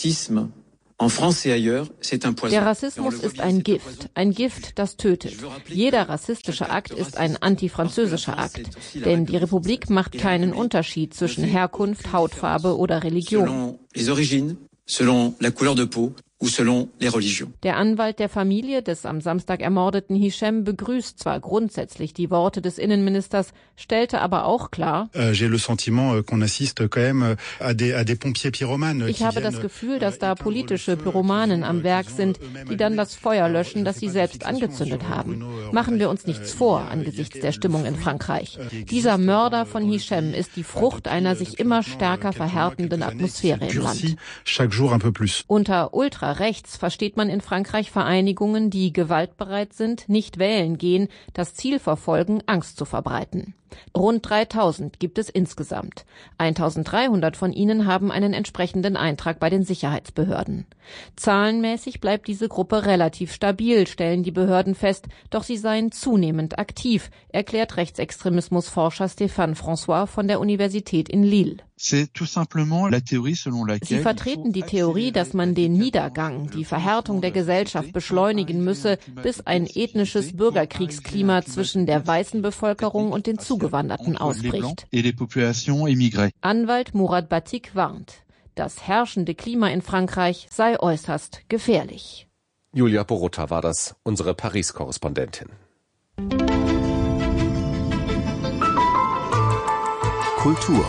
der Rassismus ist ein Gift, ein Gift, das tötet. Jeder rassistische Akt ist ein antifranzösischer Akt, denn die Republik macht keinen Unterschied zwischen Herkunft, Hautfarbe oder Religion. Der Anwalt der Familie des am Samstag ermordeten Hichem begrüßt zwar grundsätzlich die Worte des Innenministers, stellte aber auch klar, ich habe das Gefühl, dass da politische Pyromanen am Werk sind, die dann das Feuer löschen, das sie selbst angezündet haben. Machen wir uns nichts vor angesichts der Stimmung in Frankreich. Dieser Mörder von Hichem ist die Frucht einer sich immer stärker verhärtenden Atmosphäre im Land. Unter Ultra Rechts versteht man in Frankreich Vereinigungen, die gewaltbereit sind, nicht wählen gehen, das Ziel verfolgen, Angst zu verbreiten. Rund dreitausend gibt es insgesamt. eintausenddreihundert von ihnen haben einen entsprechenden Eintrag bei den Sicherheitsbehörden. Zahlenmäßig bleibt diese Gruppe relativ stabil, stellen die Behörden fest, doch sie seien zunehmend aktiv, erklärt Rechtsextremismusforscher Stéphane François von der Universität in Lille. Sie vertreten die Theorie, dass man den Niedergang, die Verhärtung der Gesellschaft beschleunigen müsse, bis ein ethnisches Bürgerkriegsklima zwischen der weißen Bevölkerung und den Zugewanderten ausbricht. Anwalt Murat Batik warnt, das herrschende Klima in Frankreich sei äußerst gefährlich. Julia Borutta war das, unsere Paris-Korrespondentin. Kultur.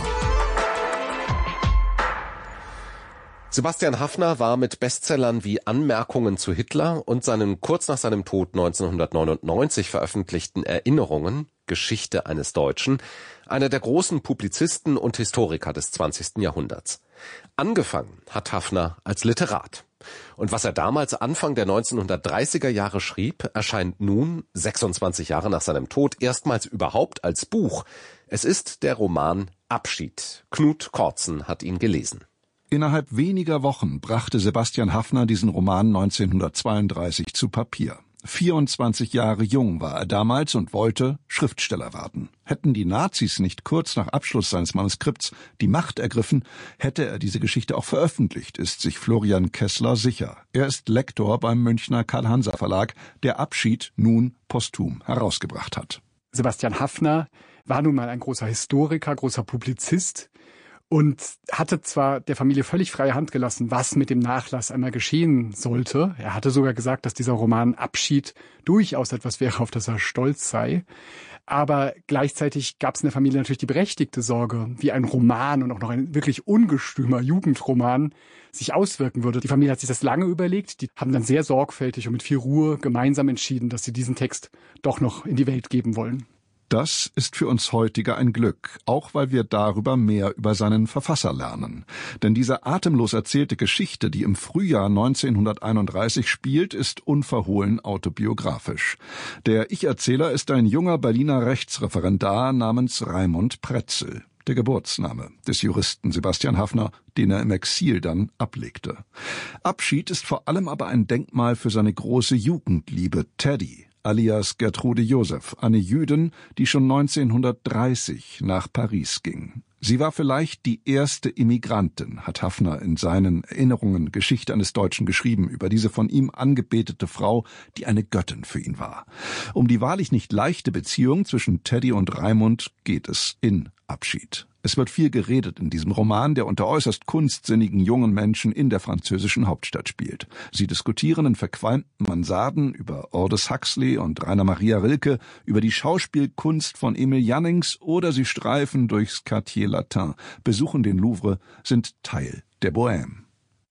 Sebastian Haffner war mit Bestsellern wie Anmerkungen zu Hitler und seinen kurz nach seinem Tod neunzehnhundertneunundneunzig veröffentlichten Erinnerungen, Geschichte eines Deutschen, einer der großen Publizisten und Historiker des zwanzigsten Jahrhunderts. Angefangen hat Haffner als Literat. Und was er damals Anfang der neunzehnhundertdreißiger Jahre schrieb, erscheint nun, sechsundzwanzig Jahre nach seinem Tod, erstmals überhaupt als Buch. Es ist der Roman Abschied. Knut Kortzen hat ihn gelesen. Innerhalb weniger Wochen brachte Sebastian Haffner diesen Roman neunzehnhundertzweiunddreißig zu Papier. vierundzwanzig Jahre jung war er damals und wollte Schriftsteller werden. Hätten die Nazis nicht kurz nach Abschluss seines Manuskripts die Macht ergriffen, hätte er diese Geschichte auch veröffentlicht, ist sich Florian Kessler sicher. Er ist Lektor beim Münchner Karl-Hanser Verlag, der Abschied nun posthum herausgebracht hat. Sebastian Haffner war nun mal ein großer Historiker, großer Publizist und hatte zwar der Familie völlig freie Hand gelassen, was mit dem Nachlass einmal geschehen sollte. Er hatte sogar gesagt, dass dieser Roman Abschied durchaus etwas wäre, auf das er stolz sei. Aber gleichzeitig gab es in der Familie natürlich die berechtigte Sorge, wie ein Roman und auch noch ein wirklich ungestümer Jugendroman sich auswirken würde. Die Familie hat sich das lange überlegt. Die haben dann sehr sorgfältig und mit viel Ruhe gemeinsam entschieden, dass sie diesen Text doch noch in die Welt geben wollen. Das ist für uns heutige ein Glück, auch weil wir darüber mehr über seinen Verfasser lernen. Denn diese atemlos erzählte Geschichte, die im Frühjahr neunzehnhunderteinunddreißig spielt, ist unverhohlen autobiografisch. Der Ich-Erzähler ist ein junger Berliner Rechtsreferendar namens Raimund Pretzel, der Geburtsname des Juristen Sebastian Haffner, den er im Exil dann ablegte. Abschied ist vor allem aber ein Denkmal für seine große Jugendliebe Teddy, alias Gertrude Joseph, eine Jüdin, die schon neunzehnhundertdreißig nach Paris ging. Sie war vielleicht die erste Immigrantin, hat Haffner in seinen Erinnerungen Geschichte eines Deutschen geschrieben, über diese von ihm angebetete Frau, die eine Göttin für ihn war. Um die wahrlich nicht leichte Beziehung zwischen Teddy und Raimund geht es in Abschied. Es wird viel geredet in diesem Roman, der unter äußerst kunstsinnigen jungen Menschen in der französischen Hauptstadt spielt. Sie diskutieren in verqualmten Mansarden über Aldous Huxley und Rainer Maria Rilke, über die Schauspielkunst von Emil Jannings oder sie streifen durchs Quartier Latin, besuchen den Louvre, sind Teil der Bohème.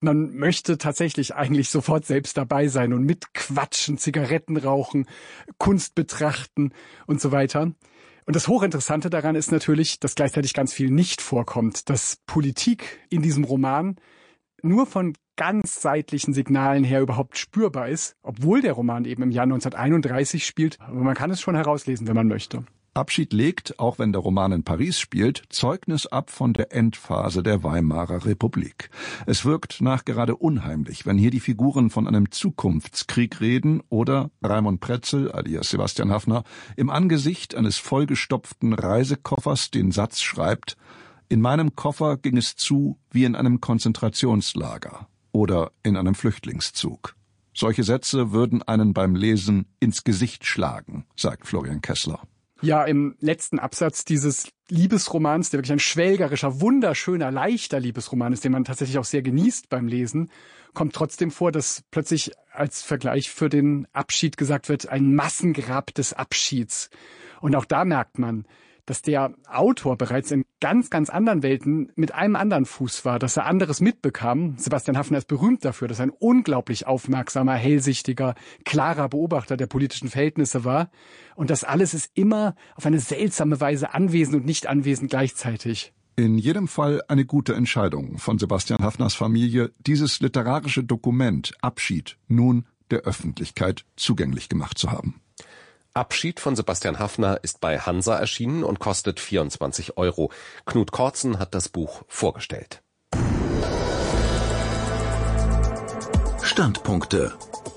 Man möchte tatsächlich eigentlich sofort selbst dabei sein und mitquatschen, Zigaretten rauchen, Kunst betrachten und so weiter. Und das Hochinteressante daran ist natürlich, dass gleichzeitig ganz viel nicht vorkommt, dass Politik in diesem Roman nur von ganz seitlichen Signalen her überhaupt spürbar ist, obwohl der Roman eben im Jahr neunzehnhunderteinunddreißig spielt. Aber man kann es schon herauslesen, wenn man möchte. Abschied legt, auch wenn der Roman in Paris spielt, Zeugnis ab von der Endphase der Weimarer Republik. Es wirkt nachgerade unheimlich, wenn hier die Figuren von einem Zukunftskrieg reden oder Raimund Pretzel, alias Sebastian Haffner, im Angesicht eines vollgestopften Reisekoffers den Satz schreibt: In meinem Koffer ging es zu wie in einem Konzentrationslager oder in einem Flüchtlingszug. Solche Sätze würden einen beim Lesen ins Gesicht schlagen, sagt Florian Kessler. Ja, im letzten Absatz dieses Liebesromans, der wirklich ein schwelgerischer, wunderschöner, leichter Liebesroman ist, den man tatsächlich auch sehr genießt beim Lesen, kommt trotzdem vor, dass plötzlich als Vergleich für den Abschied gesagt wird, ein Massengrab des Abschieds. Und auch da merkt man, dass der Autor bereits in ganz, ganz anderen Welten mit einem anderen Fuß war, dass er anderes mitbekam. Sebastian Haffner ist berühmt dafür, dass er ein unglaublich aufmerksamer, hellsichtiger, klarer Beobachter der politischen Verhältnisse war. Und das alles ist immer auf eine seltsame Weise anwesend und nicht anwesend gleichzeitig. In jedem Fall eine gute Entscheidung von Sebastian Haffners Familie, dieses literarische Dokument Abschied nun der Öffentlichkeit zugänglich gemacht zu haben. Abschied von Sebastian Haffner ist bei Hansa erschienen und kostet vierundzwanzig Euro. Knut Kortzen hat das Buch vorgestellt. Standpunkte.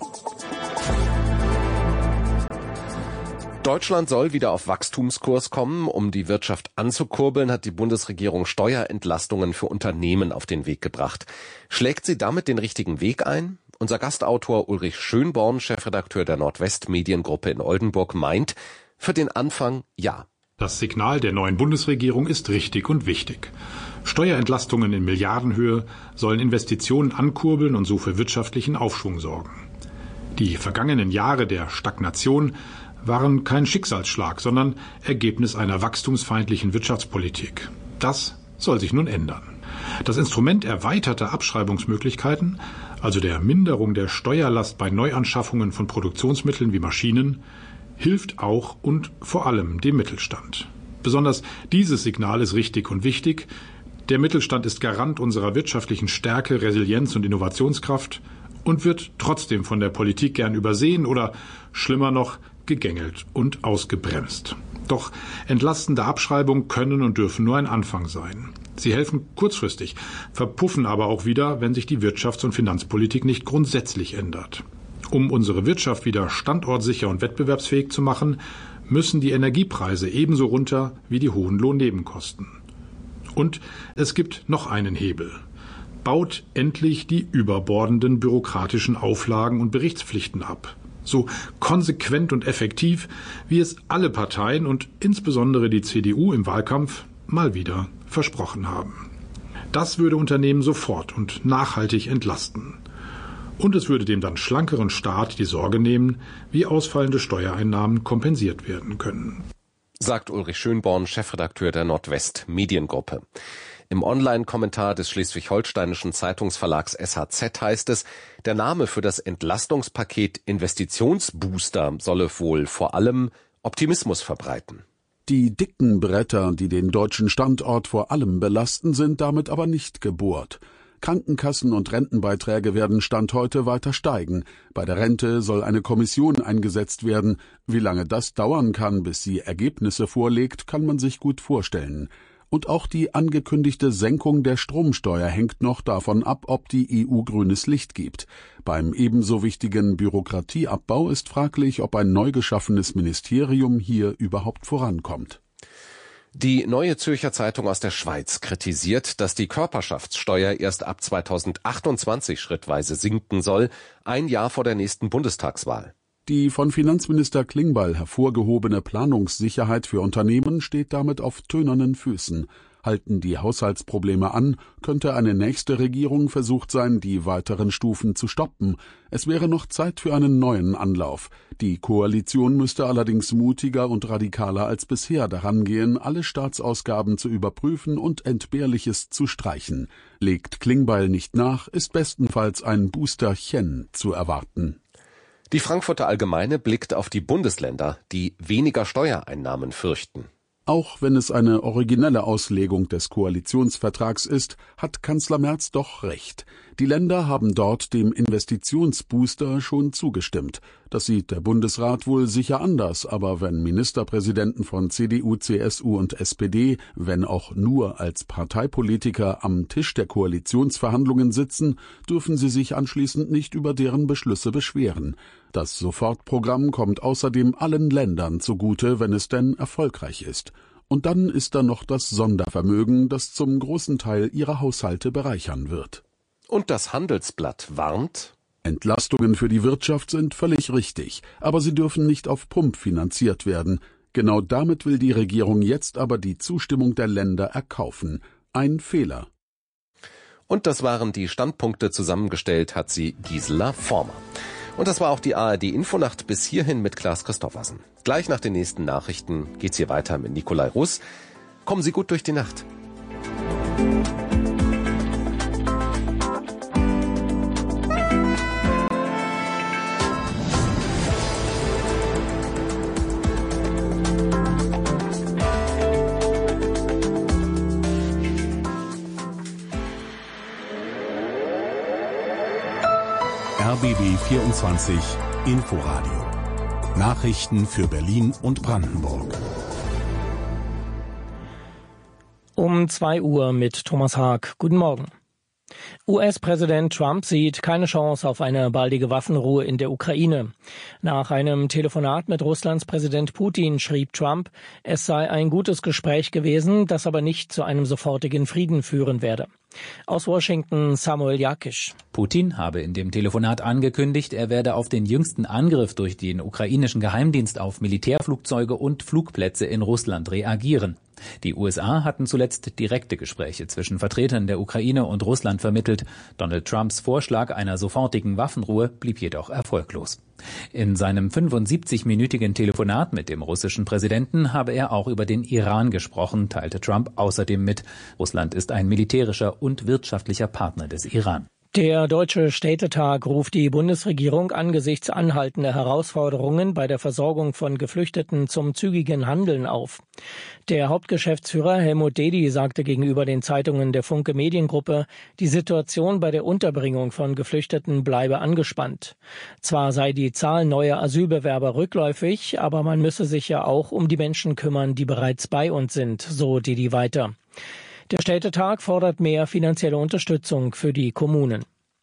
Deutschland soll wieder auf Wachstumskurs kommen. Um die Wirtschaft anzukurbeln, hat die Bundesregierung Steuerentlastungen für Unternehmen auf den Weg gebracht. Schlägt sie damit den richtigen Weg ein? Unser Gastautor Ulrich Schönborn, Chefredakteur der Nordwest Mediengruppe in Oldenburg, meint, für den Anfang ja. Das Signal der neuen Bundesregierung ist richtig und wichtig. Steuerentlastungen in Milliardenhöhe sollen Investitionen ankurbeln und so für wirtschaftlichen Aufschwung sorgen. Die vergangenen Jahre der Stagnation waren kein Schicksalsschlag, sondern Ergebnis einer wachstumsfeindlichen Wirtschaftspolitik. Das soll sich nun ändern. Das Instrument erweiterter Abschreibungsmöglichkeiten, also der Minderung der Steuerlast bei Neuanschaffungen von Produktionsmitteln wie Maschinen, hilft auch und vor allem dem Mittelstand. Besonders dieses Signal ist richtig und wichtig. Der Mittelstand ist Garant unserer wirtschaftlichen Stärke, Resilienz und Innovationskraft und wird trotzdem von der Politik gern übersehen oder, schlimmer noch, gegängelt und ausgebremst. Doch entlastende Abschreibungen können und dürfen nur ein Anfang sein. Sie helfen kurzfristig, verpuffen aber auch wieder, wenn sich die Wirtschafts- und Finanzpolitik nicht grundsätzlich ändert. Um unsere Wirtschaft wieder standortsicher und wettbewerbsfähig zu machen, müssen die Energiepreise ebenso runter wie die hohen Lohnnebenkosten. Und es gibt noch einen Hebel. Baut endlich die überbordenden bürokratischen Auflagen und Berichtspflichten ab. So konsequent und effektiv, wie es alle Parteien und insbesondere die C D U im Wahlkampf mal wieder versprochen haben. Das würde Unternehmen sofort und nachhaltig entlasten. Und es würde dem dann schlankeren Staat die Sorge nehmen, wie ausfallende Steuereinnahmen kompensiert werden können. Sagt Ulrich Schönborn, Chefredakteur der Nordwest Mediengruppe. Im Online-Kommentar des schleswig-holsteinischen Zeitungsverlags S H Z heißt es, der Name für das Entlastungspaket Investitionsbooster solle wohl vor allem Optimismus verbreiten. Die dicken Bretter, die den deutschen Standort vor allem belasten, sind damit aber nicht gebohrt. Krankenkassen- und Rentenbeiträge werden Stand heute weiter steigen. Bei der Rente soll eine Kommission eingesetzt werden. Wie lange das dauern kann, bis sie Ergebnisse vorlegt, kann man sich gut vorstellen. Und auch die angekündigte Senkung der Stromsteuer hängt noch davon ab, ob die E U grünes Licht gibt. Beim ebenso wichtigen Bürokratieabbau ist fraglich, ob ein neu geschaffenes Ministerium hier überhaupt vorankommt. Die Neue Zürcher Zeitung aus der Schweiz kritisiert, dass die Körperschaftssteuer erst ab zweitausendachtundzwanzig schrittweise sinken soll, ein Jahr vor der nächsten Bundestagswahl. Die von Finanzminister Klingbeil hervorgehobene Planungssicherheit für Unternehmen steht damit auf tönernen Füßen. Halten die Haushaltsprobleme an, könnte eine nächste Regierung versucht sein, die weiteren Stufen zu stoppen. Es wäre noch Zeit für einen neuen Anlauf. Die Koalition müsste allerdings mutiger und radikaler als bisher daran gehen, alle Staatsausgaben zu überprüfen und Entbehrliches zu streichen. Legt Klingbeil nicht nach, ist bestenfalls ein Boosterchen zu erwarten. Die Frankfurter Allgemeine blickt auf die Bundesländer, die weniger Steuereinnahmen fürchten. Auch wenn es eine originelle Auslegung des Koalitionsvertrags ist, hat Kanzler Merz doch recht. Die Länder haben dort dem Investitionsbooster schon zugestimmt. Das sieht der Bundesrat wohl sicher anders, aber wenn Ministerpräsidenten von C D U, C S U und S P D, wenn auch nur als Parteipolitiker, am Tisch der Koalitionsverhandlungen sitzen, dürfen sie sich anschließend nicht über deren Beschlüsse beschweren. Das Sofortprogramm kommt außerdem allen Ländern zugute, wenn es denn erfolgreich ist. Und dann ist da noch das Sondervermögen, das zum großen Teil ihre Haushalte bereichern wird. Und das Handelsblatt warnt: Entlastungen für die Wirtschaft sind völlig richtig, aber sie dürfen nicht auf Pump finanziert werden. Genau damit will die Regierung jetzt aber die Zustimmung der Länder erkaufen. Ein Fehler. Und das waren die Standpunkte. Zusammengestellt hat sie Gisela Former. Und das war auch die A R D-Infonacht bis hierhin mit Klaas Christoffersen. Gleich nach den nächsten Nachrichten geht's hier weiter mit Nikolai Russ. Kommen Sie gut durch die Nacht. R B B vierundzwanzig Inforadio. Nachrichten für Berlin und Brandenburg. Um zwei Uhr mit Thomas Haag. Guten Morgen. U S-Präsident Trump sieht keine Chance auf eine baldige Waffenruhe in der Ukraine. Nach einem Telefonat mit Russlands Präsident Putin schrieb Trump, es sei ein gutes Gespräch gewesen, das aber nicht zu einem sofortigen Frieden führen werde. Aus Washington Samuel Jakisch. Putin habe in dem Telefonat angekündigt, er werde auf den jüngsten Angriff durch den ukrainischen Geheimdienst auf Militärflugzeuge und Flugplätze in Russland reagieren. Die U S A hatten zuletzt direkte Gespräche zwischen Vertretern der Ukraine und Russland vermittelt. Donald Trumps Vorschlag einer sofortigen Waffenruhe blieb jedoch erfolglos. In seinem fünfundsiebzig-minütigen Telefonat mit dem russischen Präsidenten habe er auch über den Iran gesprochen, teilte Trump außerdem mit. Russland ist ein militärischer und wirtschaftlicher Partner des Iran. Der Deutsche Städtetag ruft die Bundesregierung angesichts anhaltender Herausforderungen bei der Versorgung von Geflüchteten zum zügigen Handeln auf. Der Hauptgeschäftsführer Helmut Dedi sagte gegenüber den Zeitungen der Funke Mediengruppe, die Situation bei der Unterbringung von Geflüchteten bleibe angespannt. Zwar sei die Zahl neuer Asylbewerber rückläufig, aber man müsse sich ja auch um die Menschen kümmern, die bereits bei uns sind, so Dedi weiter. Der Städtetag fordert mehr finanzielle Unterstützung für die Kommunen.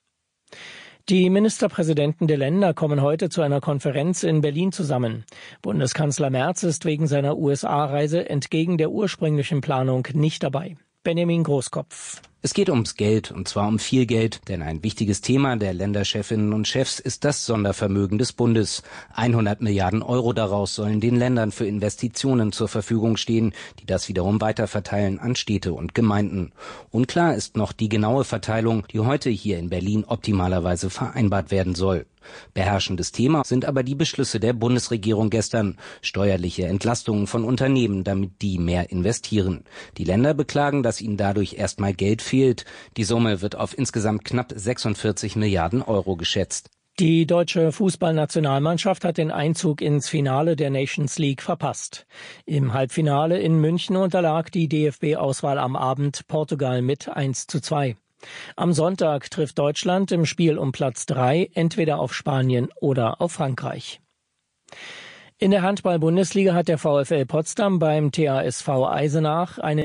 Die Ministerpräsidenten der Länder kommen heute zu einer Konferenz in Berlin zusammen. Bundeskanzler Merz ist wegen seiner U S A-Reise entgegen der ursprünglichen Planung nicht dabei. Benjamin Großkopf. Es geht ums Geld, und zwar um viel Geld, denn ein wichtiges Thema der Länderchefinnen und Chefs ist das Sondervermögen des Bundes. hundert Milliarden Euro daraus sollen den Ländern für Investitionen zur Verfügung stehen, die das wiederum weiterverteilen an Städte und Gemeinden. Unklar ist noch die genaue Verteilung, die heute hier in Berlin optimalerweise vereinbart werden soll. Beherrschendes Thema sind aber die Beschlüsse der Bundesregierung gestern, steuerliche Entlastungen von Unternehmen, damit die mehr investieren. Die Länder beklagen, dass ihnen dadurch erstmal Geld fehlt. Die Summe wird auf insgesamt knapp sechsundvierzig Milliarden Euro geschätzt. Die deutsche Fußballnationalmannschaft hat den Einzug ins Finale der Nations League verpasst. Im Halbfinale in München unterlag die D F B-Auswahl am Abend Portugal mit eins zu zwei. Am Sonntag trifft Deutschland im Spiel um Platz drei entweder auf Spanien oder auf Frankreich. In der Handball-Bundesliga hat der VfL Potsdam beim T H S V Eisenach eine